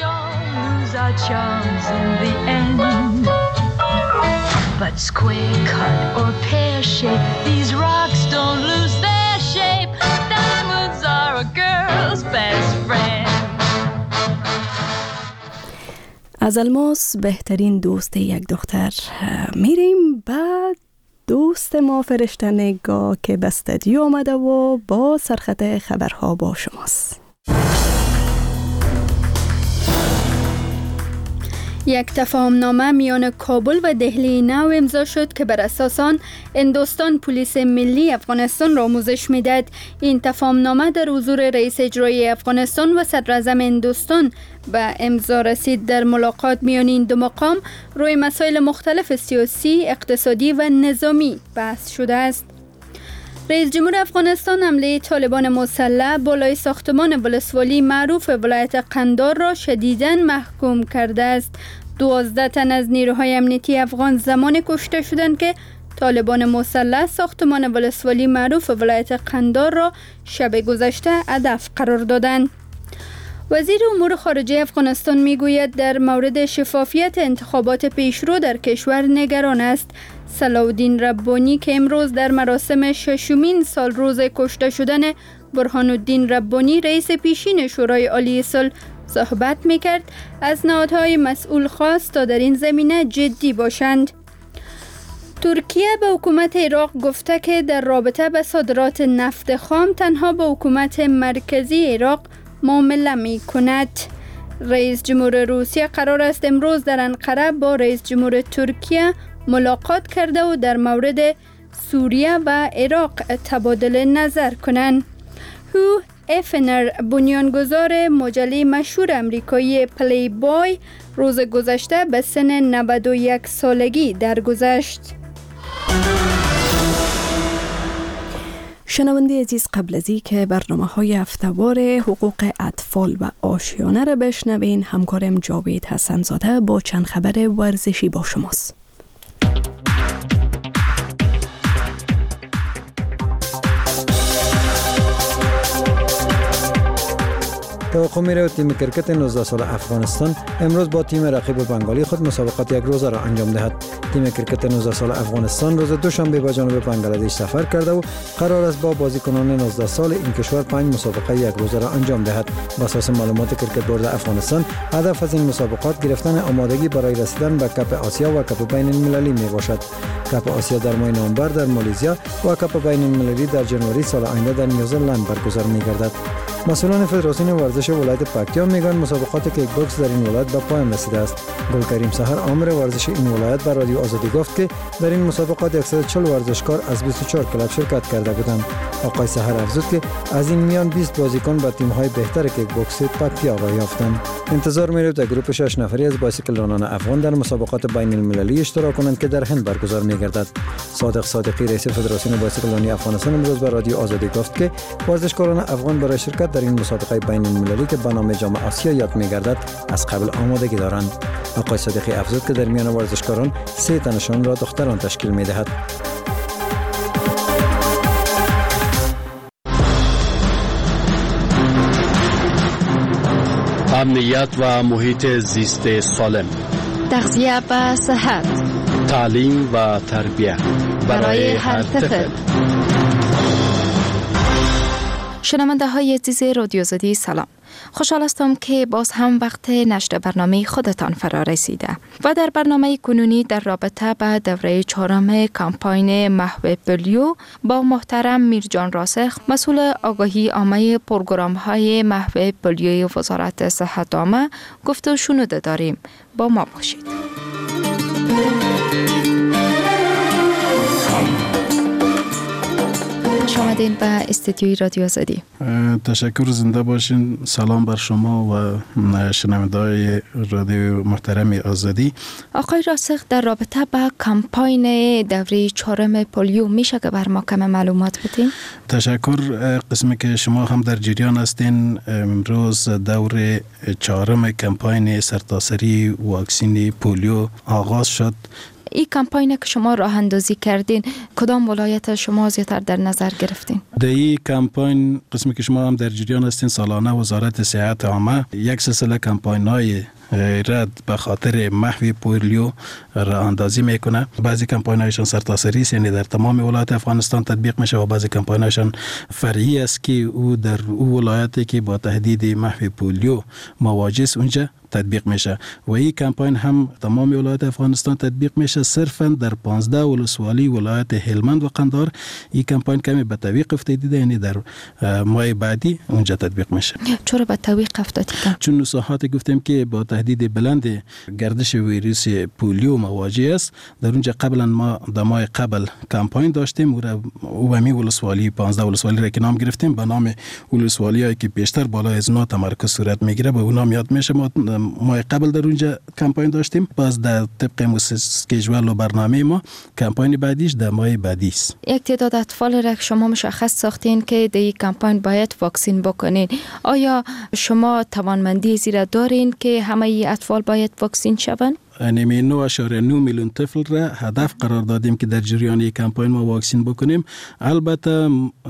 But square cut or pear shape, these rocks don't lose their shape. Diamonds are a girl's best friend. از الماس بهترین دوست یک دختر میریم بعد دوست ما فرشته نگاه که به استودیو آمده و با سرخط خبرها با شماست. یک تفاهمنامه میان کابل و دهلی نو امضا شد که بر اساس آن هندوستان پلیس ملی افغانستان را آموزش میداد. این تفاهمنامه در حضور رئیس اجرایی افغانستان و صدر اعظم هندوستان به امضا رسید. در ملاقات میان این دو مقام روی مسائل مختلف سیاسی، اقتصادی و نظامی بحث شده است. رئیس جمهور افغانستان حمله طالبان مسلح بالای ساختمان ولسوالی معروف ولایت قندار را شدیداً محکوم کرده است. دوازده تن از نیروهای امنیتی افغان زمان کشته شدند که طالبان مسلح ساختمان ولسوالی معروف ولایت قندار را شب گذشته هدف قرار دادند. وزیر امور خارجه افغانستان میگوید در مورد شفافیت انتخابات پیشرو در کشور نگران است. صلاح‌الدین ربانی که امروز در مراسم ششمین سال روز کشته شدن برهان الدین ربانی رئیس پیشین شورای عالی صلح صحبت میکرد، از نهادهای مسئول خواست تا در این زمینه جدی باشند. ترکیه به حکومت عراق گفته که در رابطه به صادرات نفت خام تنها با حکومت مرکزی عراق معامله می کند. رئیس جمهور روسیه قرار است امروز در انقره با رئیس جمهور ترکیه ملاقات کرده و در مورد سوریه و عراق تبادل نظر کنند. هو افنر بنیانگذار مجله مشهور امریکایی پلی بای روز گذشته به سن نود و یک سالگی درگذشت. شنونده عزیز، قبل از این که برنامه های هفته‌وار حقوق اطفال و آشیانه را بشنوین، همکارم جاوید حسن زاده با چند خبر ورزشی با شماست. توقع می‌رود تیم کرکت نوزده سال افغانستان امروز با تیم رقیب بنگالی خود مسابقات یک روزه را انجام دهد. تیم کرکت نوزده سال افغانستان روز دوشنبه به جنوب بنگلادش سفر کرده و قرار است با بازیکنان نوزده سال این کشور پنج مسابقه یک روزه را انجام دهد. بر اساس معلومات کرکت بورد افغانستان، هدف از این مسابقات گرفتن آمادگی برای رسیدن به کپ آسیا و کپ بین المللی می باشد. کپ آسیا در ماه نوامبر در مالزیا و کپ بین المللی در ژانویه سال آینده در نیوزلند برگزار می گردد. مسئولان فدراسیون ورزش ولایت پکتیا میگن مسابقات کیک باکس در این ولایت به پایان رسیده است. گلکریم سحر آمر ورزش این ولایت بر رادیو آزادی گفت که در این مسابقات صد و چهل ورزشکار از بیست و چهار کلب شرکت کرده بودند. آقای سحر افزود که از این میان بیست بازیکن به تیم‌های بهتر کیک باکس پکتیا را یافتند. انتظار می‌رفت در گروه شش نفری از بایسیکل رانان افغان در مسابقات بین المللی اشتراک کنند که در هند برگزار می‌گردد. صادق صادقی رئیس فدراسیون بایسیکل رانی افغانستان امروز به رادیو آزادی گفت که ورزشکاران افغان برای شرکت در این مسابقه بین المللی که به نام جام آسیا یاد می‌گردد از قبل آمادگی دارند. آقای صادقی افزود که در میان ورزشکاران سه تنشان را دختران تشکیل می‌دهد. امنیت و محیط زیست سالم، تغذیه و صحت، تعلیم و تربیت برای هر طفل. شنونده های عزیز رادیو آزادی سلام. خوشحال هستم که باز هم وقت نشر برنامه خودتان فرا رسیده و در برنامه کنونی در رابطه با دوره چهارم کمپاین محو پولیو با محترم میرجان راسخ، مسئول آگاهی عامه پروگرام های محو پولیوی وزارت صحت عامه گفته و شنوده داریم. با ما باشید. خوش آمدین به استودیوی رادیو آزادی. تشکر، زنده باشین. سلام بر شما و شنونده‌های رادیو محترم آزادی. آقای راسخ، در رابطه با کمپاین دوره چهارم پولیو میشه که بر ما کم معلومات بدین؟ تشکر. قسمی که شما هم در جریان هستین، امروز دور چهارم کمپاین سرتاسری واکسین پولیو آغاز شد. این کمپاین که شما راه اندازی کردین، کدام ولایت شما زیاتر در نظر گرفتین؟ در این کمپاین، قسمی که شما هم در جریان هستین، سالانه وزارت صحت عامه یک سلسله کمپاین های رد به خاطر محو پولیو راه اندازی میکنه. بعضی کمپاین هایشان سرتاسری است، یعنی در تمام ولایت افغانستان تطبیق میشه، و بعضی کمپاین هایشان فرعی است که او در او ولایتی که با تهدید محو پولیو مواجه است اونجا تطبیق میشه. و این کمپاین هم تمام ولایت افغانستان تطبیق میشه. صرفا در پانزده ولسوالی ولایت هلمند و قندهار این کمپاین کمی به تعویق افتاده، یعنی در ماه بعدی اونجا تطبیق میشه. چرا به تعویق افتاده؟ چون نصاحات گفتیم که با تهدید بلند گردش ویروس پولیو مواجه است. در اونجا قبلا ما در ماه قبل کمپاین داشتیم و می ولسوالی پانزده ولسوالی را که نام گرفتیم به نام ولسوالی هایی که بیشتر بالای از نه تمرکز صورت میگیره به اون نام یاد میشه. ما ماه قبل در اونجا کمپاین داشتیم. باز در طبق اسکیجول و برنامه ما کمپاین بعدیش در ماه بعدی است. یک تعداد اطفال را شما مشخص ساختین که در این کمپاین باید واکسین بکنین. آیا شما توانمندی زیرا دارین که همه ای اطفال باید واکسین شوند؟ نیمه نه اشاره نه میلیون طفل را هدف قرار دادیم که در جریان یک کمپاین ما واکسین بکنیم. البته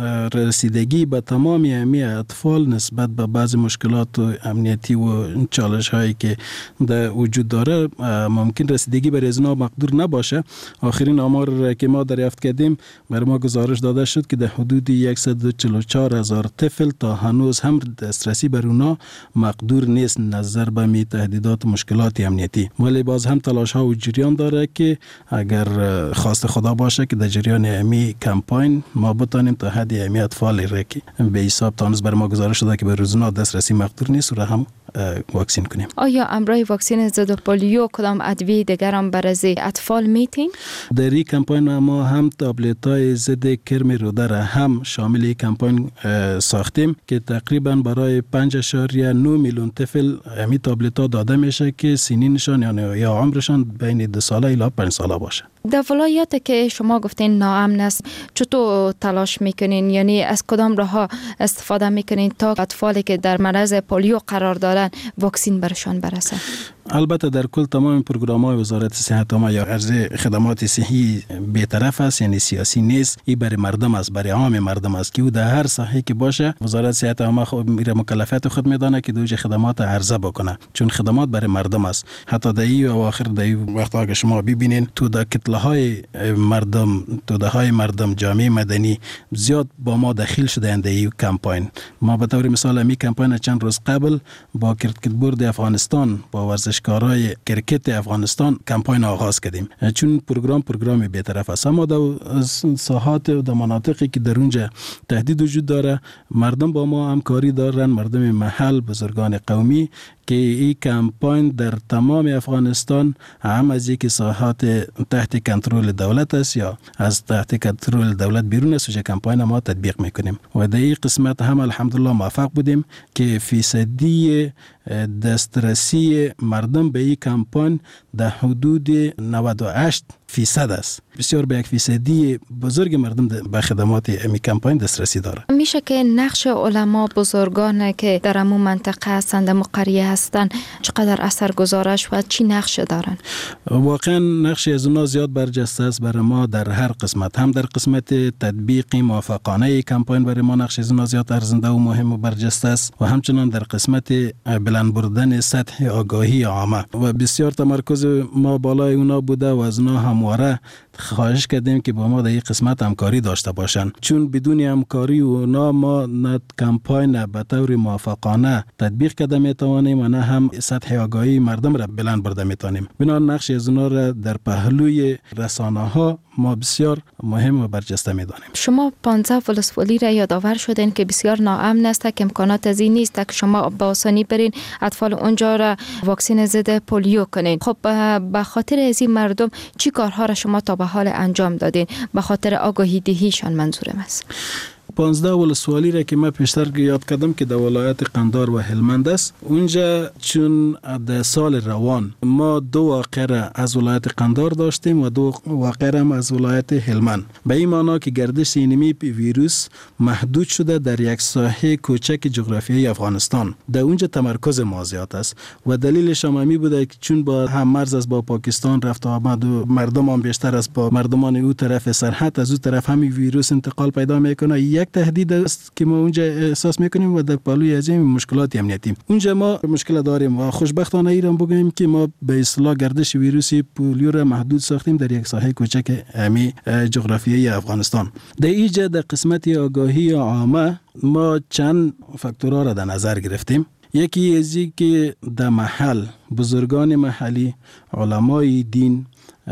رسیدگی به تمام امی اطفال نسبت به بعض مشکلات و امنیتی و چالش هایی که در وجود داره ممکن رسیدگی بر ازنا مقدور نباشه. آخرین آمار که ما دریافت کردیم بر ما گزارش داده شد که در حدود صد و چهل و چهار هزار طفل تا هنوز هم دسترسی بر اونا مقدور نیست نظر به می تهدیدات و مشکلات امنیتی. ولی باز هم تلاش ها و جریان داره که اگر خواست خدا باشه که در جریان امی کمپاین ما بتانیم تا حد امی اطفال را که به حساب تانوز بر ما گزارش شده که به روزنا دسترسی مقدور نیست را هم واکسین کنیم. آیا امرای واکسین ضد پولیو کدام ادویه دیگر هم برای اطفال میتین؟ در این کمپاین ما هم تابلت های ضد کرم روده را هم شامل این کمپاین ساختیم که تقریبا برای پنج اشاریه نه میلیون طفل امی تابلت ها داده میشه که سنینشان یعنی یا عمرشان بین دو ساله الی پنج ساله باشه. در ولایتی که شما گفتین ناامن است، چطور تلاش میکنین؟ یعنی از کدام راه استفاده میکنین تا اطفالی که در معرض پولیو قرار دارن واکسین برشان برسه؟ البته در کل تمام پروگرام‌های وزارت صحت عامه یا عرضه خدمات صحی بی‌طرف است، یعنی سیاسی نیست. این برای مردم است، برای عام مردم است که او در هر ساحه که باشه وزارت صحت عامه خود میره مکلفیت خود میدانه که دوج خدمات عرضه بکنه، چون خدمات برای مردم است. حتی در این اواخر در این وقتا که شما ببینین تو در کتله های مردم تو ده های مردم جامعه مدنی زیاد با ما داخل شده در این کمپاین. ما به طور مثال می کمپاین چند روز قبل با کرکت بورد افغانستان با ورزشکارای کرکت افغانستان کمپاین آغاز کردیم، چون پروگرام پروگرام بی‌طرف است. اما در ساحات و در مناطقی که در اونجا تهدید وجود داره مردم با ما همکاری دارن، مردم محل، بزرگان قومی، که این کمپاین در تمام افغانستان هم از یک ساحات تحت کنترل دولت است یا از تحت کنترل دولت بیرون است و کمپاین ما تطبیق میکنیم و در این قسمت هم الحمدلله موفق بودیم که فیصدی دسترسی مردم به این کمپاین در حدود نود و هشت فیصد است. بسیار به یک فیصدی بزرگ مردم به خدمات امی کمپاین دسترسی داره. میشه که نقش علما بزرگان که در امون منطقه هستند، در قریه هستند، چقدر اثرگذارش و چی نقش دارن؟ واقعا نقش از اونا زیاد برجسته است برای ما در هر قسمت. هم در قسمت تطبیق موافقانه کمپاین برای ما نقش از اونا زیاد ارزنده و مهم و برجسته است و همچنان در قسمت بلند بردن سطح آگاهی عامه و بسیار تمرکز ما بالای اونا بوده و از اونا همواره خواهش کردیم که با ما در این قسمت همکاری داشته باشن، چون بدون همکاری اونا ما نه کمپاین به طور موافقانه تطبیق کرده میتوانیم و نه هم سطح آگاهی مردم را بلند برده میتونیم. بنا نقش از اونا را در پهلوی رسانه ها ما بسیار مهم و برجسته میدانیم. شما پانزده ولسوالی را یادآور شدین که بسیار ناامن است، که امکانات از این نیست که شما با آسانی برین اطفال اونجا را واکسن ضد پولیو کنین. خب به خاطر از این مردم چی کارها را شما تا به حال انجام دادین؟ به خاطر آگاهی دهیشان منظورم است. پانزده ولسوالی را که من پیشتر یاد کردم که در ولایت قندار و هلمند است، اونجا چون در سال روان ما دو واقعه را از ولایت قندار داشتیم و دو واقعه هم از ولایت هلمند، به این معنی که گردش اینمی ویروس محدود شده در یک ساحه کوچک جغرافیایی افغانستان. در اونجا تمرکز ما زیاد است و دلیلش هم همین بوده که چون با هم مرز از با پاکستان رفت آمد و مردم هم بیشتر از با مردمان او طرف سرحد، از او طرف همین ویروس انتقال پیدا میکنه. یک تهدید است که ما اونجا احساس میکنیم و در پالوی از این مشکلات امنیتی اونجا ما مشکل داریم و خوشبختانه ایران بگوییم که ما به اصطلاح گردش ویروسی پولیو را محدود ساختیم در یک ساحه کوچک امی جغرافیایی افغانستان. در اینجا در قسمت آگاهی عامه ما چند فاکتورها را در نظر گرفتیم. یکی از این که در محل بزرگان محلی، علمای دین،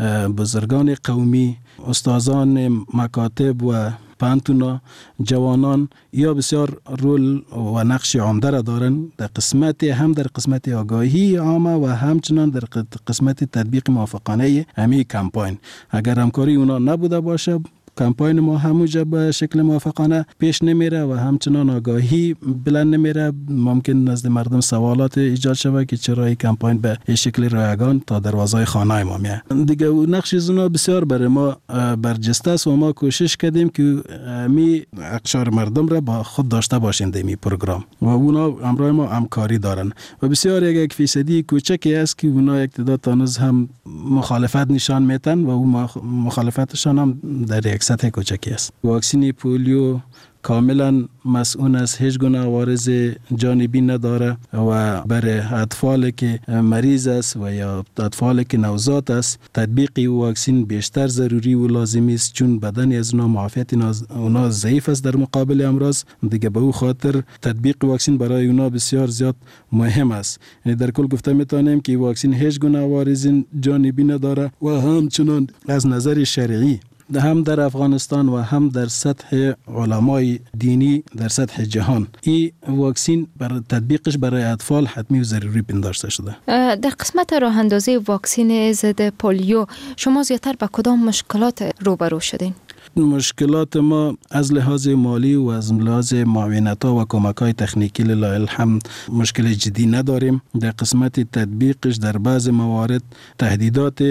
بزرگان قومی، استادان مکاتب و پانتونا، جوانان یا بسیار رول و نقش عمده را دارند در قسمت هم در قسمت آگاهی عامه و همچنان در قسمت تطبیق موافقانه امی کمپاین. اگر همکاری اونا نبوده باشه کمپاین ما همونجا به شکل موافقانه پیش نمیره و همچنان آگاهی بلند نمیره. ممکن نزد مردم سوالات ایجاد شود که چرا این کمپاین به این شکل رایگان تا دروازه خانه ما میاد. دیگه نقش زونا بسیار برای ما برجسته است و ما کوشش کردیم که می اقشار مردم را با خود داشته باشیم در این پروگرام و اونا همراه ما همکاری دارن و بسیار یک یک فیصدی کوچکی است که اونا یک تعداد تانوز هم مخالفت نشان میتن و اون مخالفتشان هم در یک سطح کوچکی است. واکسن پولیو کاملا مسئول از هیچ گونه عوارض جانبی نداره و برای اطفال که مریض است و یا اطفال که نوزاد است تطبیق واکسن بیشتر ضروری و لازمی است، چون بدن از اونا معافیت اونا ضعیف است در مقابل امراض. دیگه به او خاطر تطبیق واکسن برای اونا بسیار زیاد مهم است. یعنی در کل گفته میتونیم که واکسن هیچ گونه عوارض جانبی نداره و همچنان از نظر شرعی هم در افغانستان و هم در سطح علمای دینی در سطح جهان این واکسن برای تطبیقش برای اطفال حتمی و ضروری پنداشته شده. در قسمت راه اندازی واکسن ضد پولیو شما زیادتر با کدام مشکلات روبرو شدین؟ مشکلات ما از لحاظ مالی و از لحاظ معاونت ها و کمک های تکنیکی لله الحمد مشکل جدی نداریم. در قسمت تطبیقش در بعض موارد تهدیدات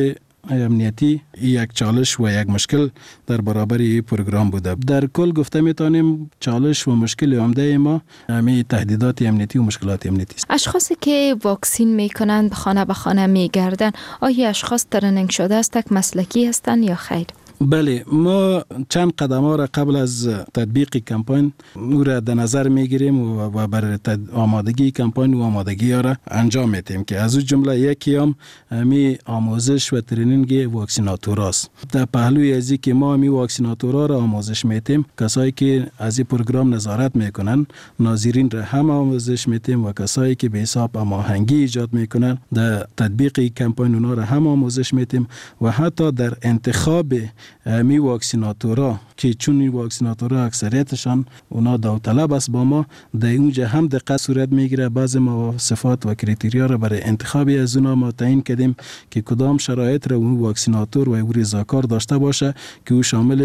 امنیتی یک چالش و یک مشکل در برابر این پروگرام بوده. در کل گفته میتونیم چالش و مشکل عمده ما همین تهدیدات امنیتی و مشکلات امنیتی است. اشخاصی که واکسن میکنند خانه به خانه میگردن، آیا اشخاص ترنینگ شده است که مسلکی هستند یا خیر؟ بله، ما چند قدم ها را قبل از تطبیق کمپاین او را در نظر میگیریم و برای آمادگی کمپاین و آمادگی ها را انجام میدیم که از اون جمله یکی هم می آموزش و ترینینگ واکسیناتور است. در پهلوی ازی که ما می واکسیناتورها را آموزش میدیم، کسایی که از این پروگرام نظارت میکنن ناظرین را هم آموزش میدیم و کسایی که به حساب هماهنگی ایجاد میکنن در تطبیق کمپاین اونا را هم آموزش میدیم و حتی در انتخاب می واکسیناتورها که چون این واکسیناتورها اکثریتشان اونا داوطلب است با ما، در اونجا هم دقت صورت میگیره. بعض مواصفات و کریتریا را برای انتخاب از اونا ما تعیین کردیم که کدام شرایط را اون واکسیناتور و اون رضاکار داشته باشه که او شامل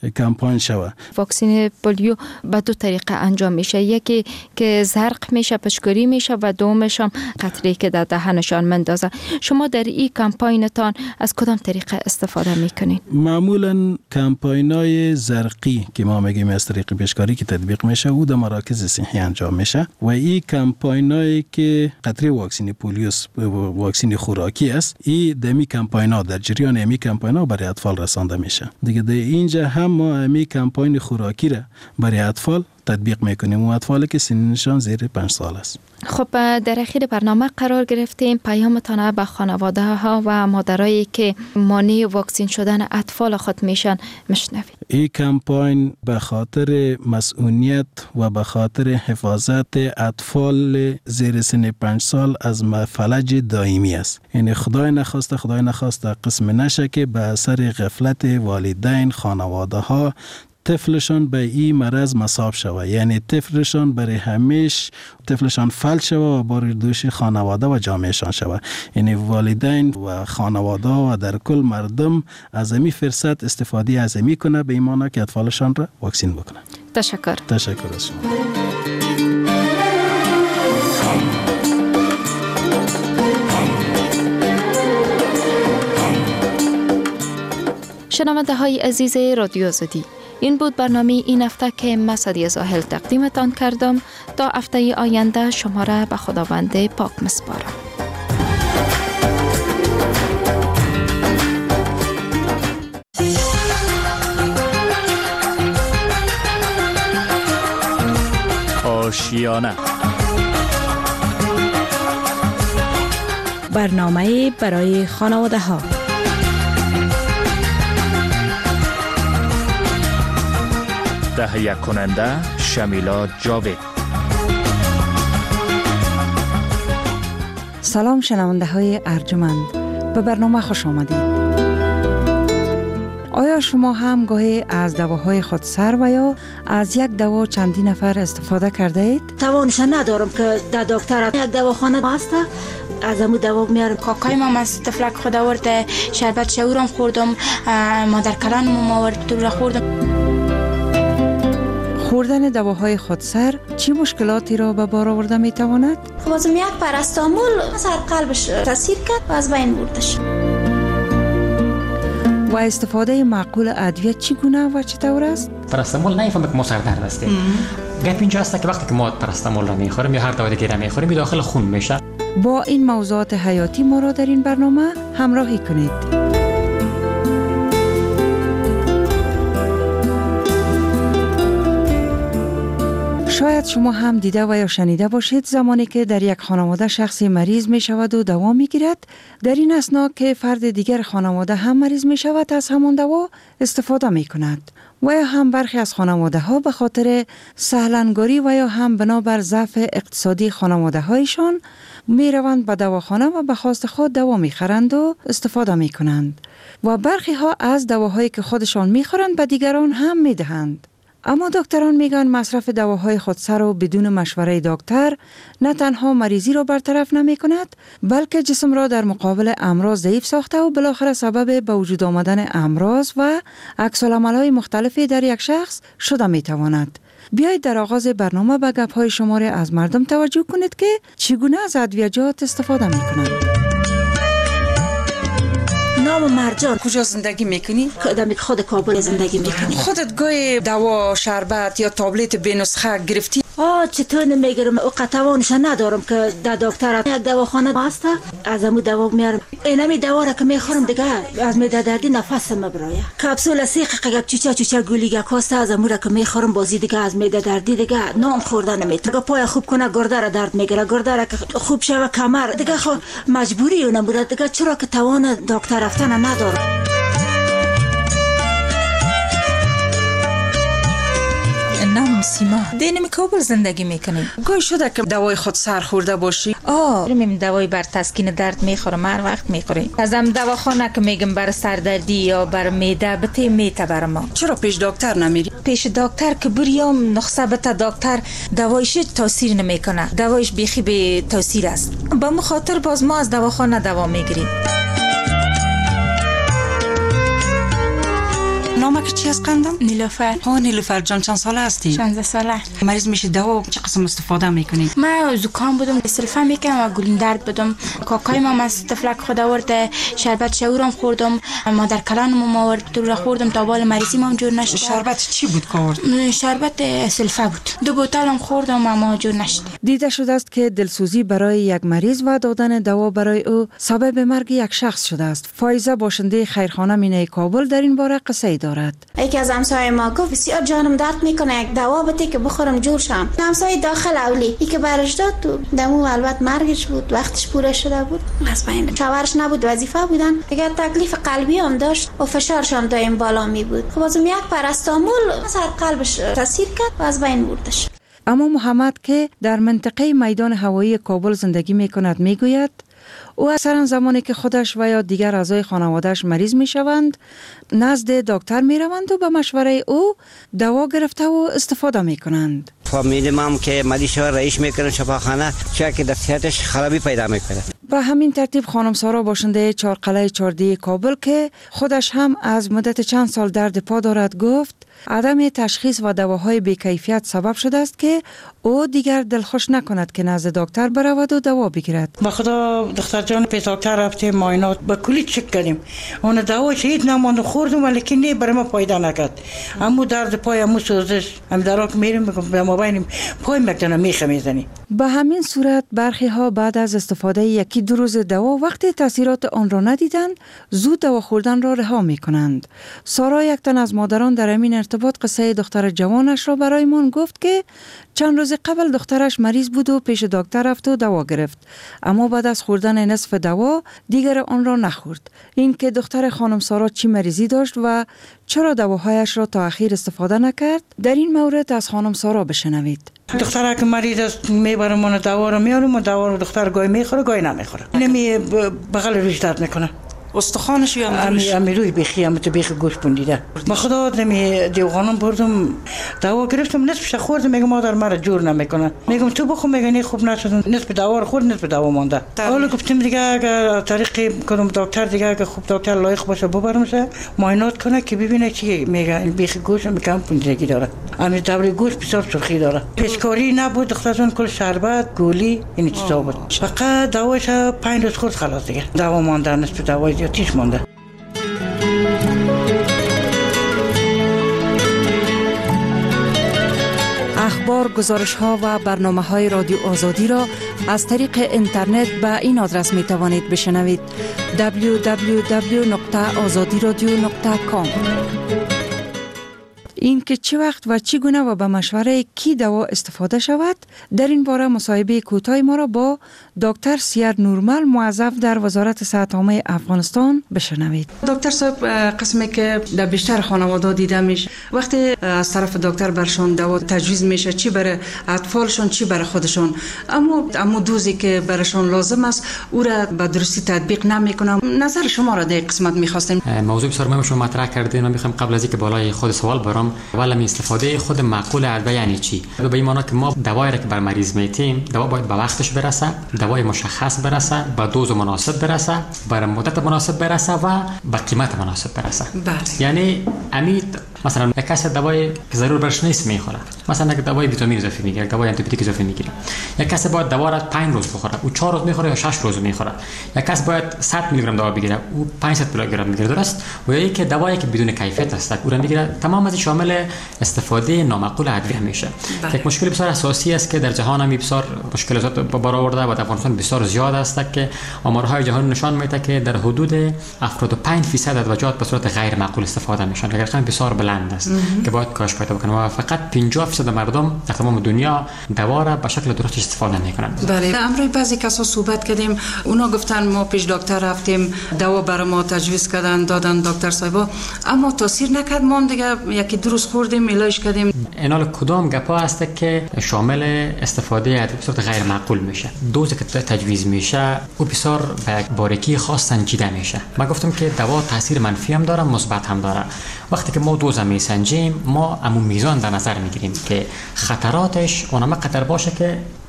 کمپاین شوه. واکسین پولیو به دو طریقه انجام میشه، یکی که زرق میشه، پشکاری میشه و دومش هم قطره که در دهنشان مندازه. شما در این کمپاینتان از کدام طریقه استفاده میکنین؟ معمولا کمپاینای زرقی که ما میگیم از طریق پشکاری که تطبیق میشه او در مراکز صحی انجام میشه و این کمپاینایی که قطره واکسن پولیو واکسن خوراکی است، این دمی کمپاینا در جریان امی کمپاینا برای اطفال رسانده میشه. دیگه در اینجا هم ما امی کمپاین خوراکی را برای اطفال تطبیق میکنیم و اطفالی که سنشان زیر پنج سال است. خب در اخیر برنامه قرار گرفتیم، پیامتان به خانواده ها و مادرایی که مانع واکسین شدن اطفال خود میشن مشنوید. این کمپاین به خاطر مسئولیت و به خاطر حفاظت اطفال زیر سن پنج سال از فلج دائمی است. یعنی خدای نخواسته خدای نخواسته قسم نشه که به اثر غفلت والدین خانواده ها طفلشان به این مرض مصاب شود، یعنی طفلشان برای همیشه طفلشان فلج شود و بار دوش خانواده و جامعهشان شود. یعنی والدین و خانواده و در کل مردم از این فرصت استفاده از این کنه به ایمانه که اطفالشان را واکسین بکنه. تشکر. تشکر از شما. شنونده های عزیز رادیو آزادی، این بود برنامه این هفته که من سعدیه زاهل تقدیمتان کردم. تا هفته آینده شما را به خداوند پاک مسپارم. آشیانه، برنامه برای خانواده ها. تهیه کننده شمیلا جاوید. سلام شنونده های ارجمند، به برنامه خوش آمدید. آیا شما هم گاهی از دواهای خود سر و یا از یک دوا چندین نفر استفاده کرده اید؟ توانش ندارم که در دکتر یک دواخانه هست از امو دوا میارم. کاکای ما از تفلک خود آورد، شربت شعورم خوردم، مادر کلان ما آورد تو را خوردم. خوردن دواهای خودسر چی مشکلاتی را به بار آورده می تواند؟ بازم یک پرستامول سر قلبش تاثیر کرد و از بین بردش. و استفاده معقول ادویه چگونه و چطور است؟ پرستامول نمیفهمه که ما سر درد هستیم. گپ اینجا هست که وقتی که ما پرستامول را میخوریم یا هر دوا دیگه را میخوریم داخل خون میشه. با این موضوعات حیاتی ما را در این برنامه همراهی کنید. شاید شما هم دیده و یا شنیده باشید زمانی که در یک خانواده شخصی مریض می شود و دوا می گیرد، در این اثنا که فرد دیگر خانواده هم مریض می شود از همان دوا استفاده می کند. و یا هم برخی از خانواده ها به خاطر سهلنگاری و یا هم بنابر ضعف اقتصادی خانواده هایشان می روند به دواخانه و به خواست خود دوا می خرند و استفاده می کنند. و برخی ها از دواهایی که خودشان می خورند به دیگران هم می دهند. اما دکتران میگن مصرف دواهای خودسر و بدون مشوره دکتر نه تنها مریضی را برطرف نمی کند، بلکه جسم را در مقابل امراض ضعیف ساخته و بالاخره سبب به وجود آمدن امراض و عکس‌العمل‌های مختلفی در یک شخص شده می تواند. بیایید در آغاز برنامه به گپ‌های شماره از مردم توجه کنید که چگونه از ادویه‌جات استفاده می کنند. نام مرجان. کجا زندگی میکنی؟ در خود کابل زندگی میکنی. خودت گاهی دوا شربت یا تابلت به نسخه گرفتی؟ آه چطور نمیگیرم، او قطوانش ندارم که در دکتر یک دواخانه هست از امو دوا میارم. اینمی دوا را که میخورم دیگه از معده دردی نفسم میبره. کپسول سیق یک چوچه چوچه گولیگه کاسته از امو را که میخورم بازی دیگه از معده دردی دیگه نان خوردن نمیتونم. پای خوب کنه گرده را درد میگیره، گرده را که خوب شوه کمر دیگه خو مجبوری اون نموره دیگه، چرا که توان دکتر رفتن ندارم. نام سیما دینم کابل زندگی میکنی. گوی شده که دوای خود سر خورده باشی؟ آه میم دوای بر تسکین درد میخورم، هر وقت میخوری. ازم دواخانه که میگم بر سردردی یا بر معده بته میته بر ما. چرا پیش دکتر نمیری؟ پیش دکتر که بریم نسخه بته دکتر دوایش تاثیر نمیکنه، دوایش بیخی به تاثیر است. با مخاطر باز ما از دواخانه دوا میگیریم. نامک چی از قندم؟ نیلوفر. ها نیلوفر جان چند ساله هستی؟ شانزده ساله. مریض میشه دوا چه قسم استفاده میکنی؟ ما زکام بودم، سلفه میکنم و گلیم درد بودم. کاکای ما از تفلک خود آورد، شربت شورم خوردم، مادر کلانم آورد دور خوردم تا بال مریضی ما جور نشد. شربت چی بود که آورد؟ شربت سلفه بود. دو بوتلم خوردم اما جور نشد. دیده شده است که دلسوزی برای یک مریض و دادن دوا برای او سبب مرگ یک شخص شده است. فایزه باشنده خیرخانه مینه کابل در این باره قصه ای دارد. یکی از همسایه ما گفت بسیار جانم درد میکنه، یک دوا بده که بخورم جور شم. همسایه داخل اولی ای که برش داد تو دمو البته مرگش بود، وقتش پوره شده بود. از بین شاورش نبود، وظیفه بودن دیگه، تکلیف قلبی هم داشت و فشارش هم دائم بالا می بود. خب از یک پاراستامول سر قلبش تاثیر کرد و از بین بردش. اما محمد که در منطقه میدان هوایی کابل زندگی میکند میگوید او اکثرا زمانی که خودش و یا دیگر اعضای خانواده‌اش مریض میشوند نزد دکتر میروند و به مشوره او دوا گرفته و استفاده میکنند. فامیل ما که مریض شود رئیس میکنه شفاخانه چه که در صحتش خرابی پیدا میکنه. به همین ترتیب خانم سارا باشنده چهارقلعه چهاردی کابل که خودش هم از مدت چند سال درد پا دارد گفت عدم تشخیص و دواهای بی‌کیفیت سبب شده است که او دیگر دلخوش نکند که نزد دکتر برود و دوا بگیرد. با خدا دختر جان پیش دکتر رفتیم معاینات با کلی چک کردیم، اون دوا شهید نماند خوردم ولی نه برای ما فایده نکرد. اما درد پای امو سوزش هم دراک میریم به ما بینیم پای مکتنا میخه میزنی. به همین صورت برخی ها بعد از استفاده یکی دو روز دوا وقتی تاثیرات آن را ندیدن زود دوا خوردن را رها میکنند. سارا یک تن از مادران در همین ارتباط قصه دختر جوانش را برای من گفت که چند روز قبل دخترش مریض بود و پیش دکتر رفت و دوا گرفت، اما بعد از خوردن نصف دوا دیگر آن را نخورد. این که دختر خانم سارا چی مریضی داشت و چرا دواهایش را تا اخیر استفاده نکرد، در این مورد از خانم سارا بشنوید. دختره که مریض است میبرم اون دوا رو میارم و دوا رو دختر گاهی میخوره گاهی نمیخوره. نمی بغل روش درد میکنه. استخوانش یا امی امی روی بیخی هم تو بیخ گوش پوندیده. با خدا نمی دیوغانم بردم دوا گرفتم نصفش خوردم، میگم مادر مرا جور نمیکنه، میگم تو بخور، میگه نه خوب نشد، نصف دوا رو خورد نصف دوا مونده. حالا گفتم دیگه اگر طریق کدوم دکتر دیگه اگه خوب دکتر لایق باشه ببرمش معاینات کنه که ببینه چی میگه. این بیخ گوش میگم پوندگی داره، امی دبر گوش بسیار سرخی داره. پیشکاری نبود دختران کل شربت گولی این چیزا بود، فقط دواش پنج روز خورد خلاص دیگه دوا مونده، نصف دوا تیش مونده. اخبار، گزارش ها و برنامه های رادیو آزادی را از طریق اینترنت به این آدرس می توانید بشنوید: دبلیو دبلیو دبلیو نقطه آزادی رادیو نقطه کام. این که چه وقت و چی گونه و به مشوره کی دوا استفاده شود، در این باره مصاحبه کوتاه ما را با دکتر سیر نورمل موظف در وزارت صحت عامه افغانستان بشنوید. دکتر صاحب، قسمی که در بیشتر خانواده دیده میشه وقتی از طرف دکتر برشون دوا تجویز میشه، چی برای اطفالشون چی برای خودشون، اما اما دوزی که برشون لازم است او را به درستی تطبیق نمیکنن. نظر شما را در قسمت میخواستیم. موضوع بسیار مهم شما مطرح کردین. من میخوام قبل از اینکه بالای خود سوال برم اولا می استفاده خود معقول ادویه یعنی چی؟ به این معنی که ما دوایی را که بر مریض میتیم دوا باید به وقتش برسه، دوای مشخص برسه، با دوز مناسب برسه، بر مدت مناسب برسه و با قیمت مناسب برسه. بله. یعنی امید مثلا یک کس دوای که ضرور برش نیست میخوره، مثلا یک دوای ویتامین اضافی میگیره، دوای آنتی بیوتیک اضافی میگیره، یک کس باید دوا را پنج روز بخوره، او چهار روز میخوره یا شش روز میخوره. یک کس باید صد میلی گرم دوا بگیره، او پانصد میلی گرم میگیره، درست؟ و یا اینکه دوایی که بدون کیفیت است او را میگیره. تمام از شامل استفاده نامعقول ادویه میشه. بله. یک مشکل بسیار اساسی است که در جهان هم بسیار مشکلات بار آورده و در افغانستان بسیار زیاد است که آمارهای جهانی نشان میده که در حدود هفتاد و پنج درصد ادویات به صورت غیر معقول استفاده میشن. رقم بسیار بلند است که باید کاهش پیدا بکنه و فقط پنجاه درصد مردم در تمام دنیا دوا را به شکل درست استفاده میکنند. بله. امروز بعضی کسا صحبت کردیم، اونا گفتن ما پیش دکتر رفتیم، دوا برای ما تجویز کردن، دادن دکتر صاحبا، اما تاثیر نکرد، ما دیگه یکی دو روز خوردیم علاج کردیم. اینال کدام گپا است که شامل استفاده ادویه به صورت غیر معقول میشه. دوزی که تجویز میشه او بسیار به یک باریکی خاص سنجیده میشه. ما گفتم که دوا تاثیر منفی هم داره، مثبت هم داره. وقتی که ما دوز میسنجیم ما همون میزان در نظر میگیریم که خطراتش اونم قدر باشه که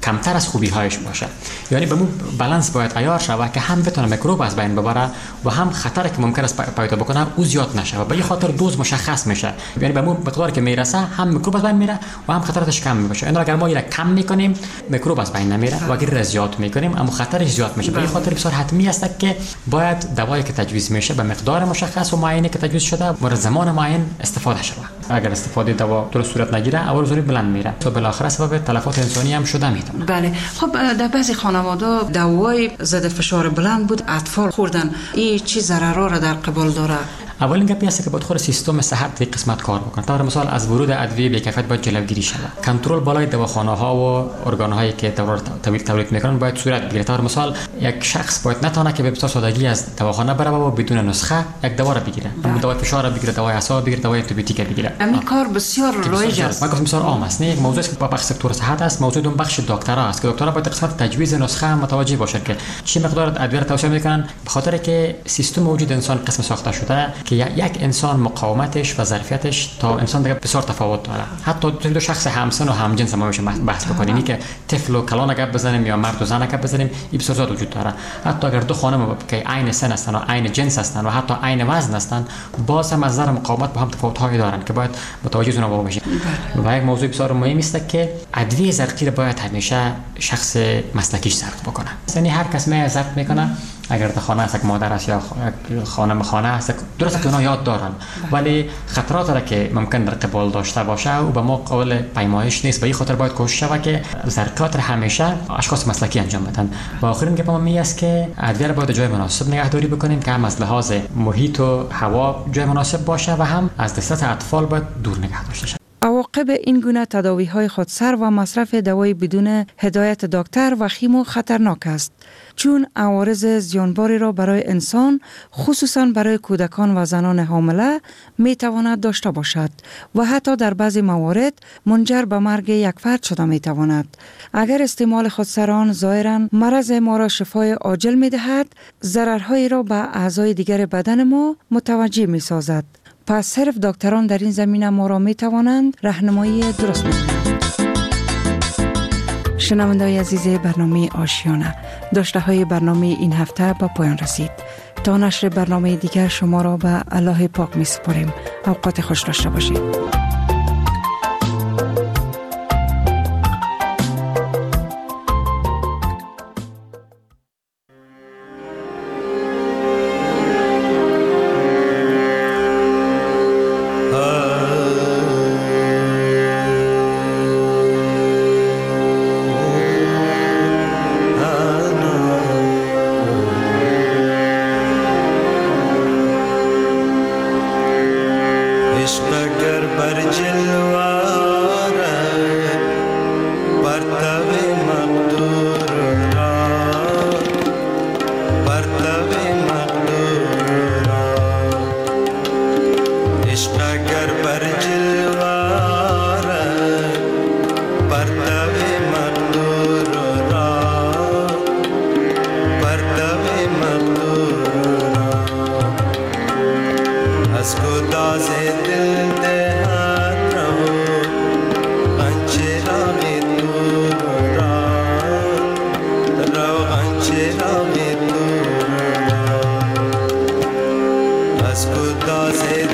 کمتر از خوبی هایش باشه. یعنی به مو بالانس باید عیار شود که هم بتونه میکروب از بین ببره و هم خطری که ممکن است پیدا بکنه او زیاد نشه و به این خاطر دوز مشخص میشه. یعنی به مو مقداری که میرسه هم میکروب از بین میره و هم خطرش کم میشه. یعنی اگر ما اینو کم میکنیم میکروب از بین نمیره و اگر زیاد میکنیم اما خطرش زیاد میشه. به این خاطر بسیار حتمی است که باید دوایی که تجویز میشه به مقدار مشخص و معینی که تجویز شده و زمان معین استفاده شود. اگر استفاده دوا درست صورت نگیره اول زوری بلند میره و بالاخره سبب تلفات انسانی هم شده میتونه. بله. خب در بعضی خانواده دوای ضد فشار بلند بود اطفال خوردن، این چی ضررها را در قبال داره؟ اولین گپی است که باید خود سیستم صحت یک قسمت کار بکنه. طور مثال از ورود ادویه بی‌کیفیت باید جلوگیری شود. کنترل بالای دواخانه ها و ارگان هایی که تولید تولید میکنن باید صورت بگیره. طور مثال یک شخص باید نتونه که به بسیار سادگی از دواخانه بره و بدون نسخه یک دوا را بگیره. دوا فشار بگیره، دوا اعصاب بگیره، دوا آنتیبیوتیک بگیره. همین کار بسیار رایج است. ما گفتم بسیار عام است. نه یک موضوعی است که با بخش سکتور صحت است، موضوع دوم بخش دکترها است که دکترها باید قسمت تجویز نسخه متوجه باشند که چه مقدار ادویه را توصیه میکنن، به خاطر که سیستم وجود انسان قسم ساخته شده که یک انسان مقاومتش و ظرفیتش تا انسان دیگه بسیار تفاوت داره. حتی دو شخص همسن و همجنس ما میشه بحث بکنیم که طفل و کلان اگه بزنیم یا مرد و زن اگه بزنیم این بسیار زیاد وجود داره. حتی اگر دو خانم که عین سن هستن و عین جنس هستن و حتی عین وزن هستن باز هم از نظر مقاومت با هم تفاوت هایی دارن که باید متوجه اونها باشیم. و یک موضوع بسیار مهم است که ادویه زرقی باید همیشه شخص مسلکیش زرق بکنه. یعنی هر کس می زرق میکنه اگر در خانه است مادر است یا خانم خانه است درست که اونا یاد دارن ولی خطرات را که ممکن در قبال داشته باشه و به ما قابل پیمایش نیست. به این خاطر باید کوشش شود که زرقات را همیشه اشخاص مسلکی انجام بدن. و آخرین گپ ما می است که ادویه را باید جای مناسب نگهداری بکنیم که هم از لحاظ محیط و هوا جای مناسب باشه و هم از دسترس اطفال باید دور نگه داشته شود. عواقب این گونه تداوی‌های خودسر و مصرف دوای بدون هدایت دکتر وخیم و خطرناک است، چون عوارض زیانباری را برای انسان خصوصاً برای کودکان و زنان حامله می تواند داشته باشد و حتی در بعضی موارد منجر به مرگ یک فرد شده می تواند. اگر استعمال خودسران ظاهراً مرض ما را شفای عاجل می دهد، ضررهایی را به اعضای دیگر بدن ما متوجه می سازد. پس صرف دکتران در این زمینه ما را می توانند راهنمایی درست نمایند. شنونده‌های عزیز برنامه آشیانه، داشته های برنامه این هفته به پایان رسید. تا نشر برنامه دیگر شما را به الله پاک می سپاریم. اوقات خوش داشته باشید. As good as it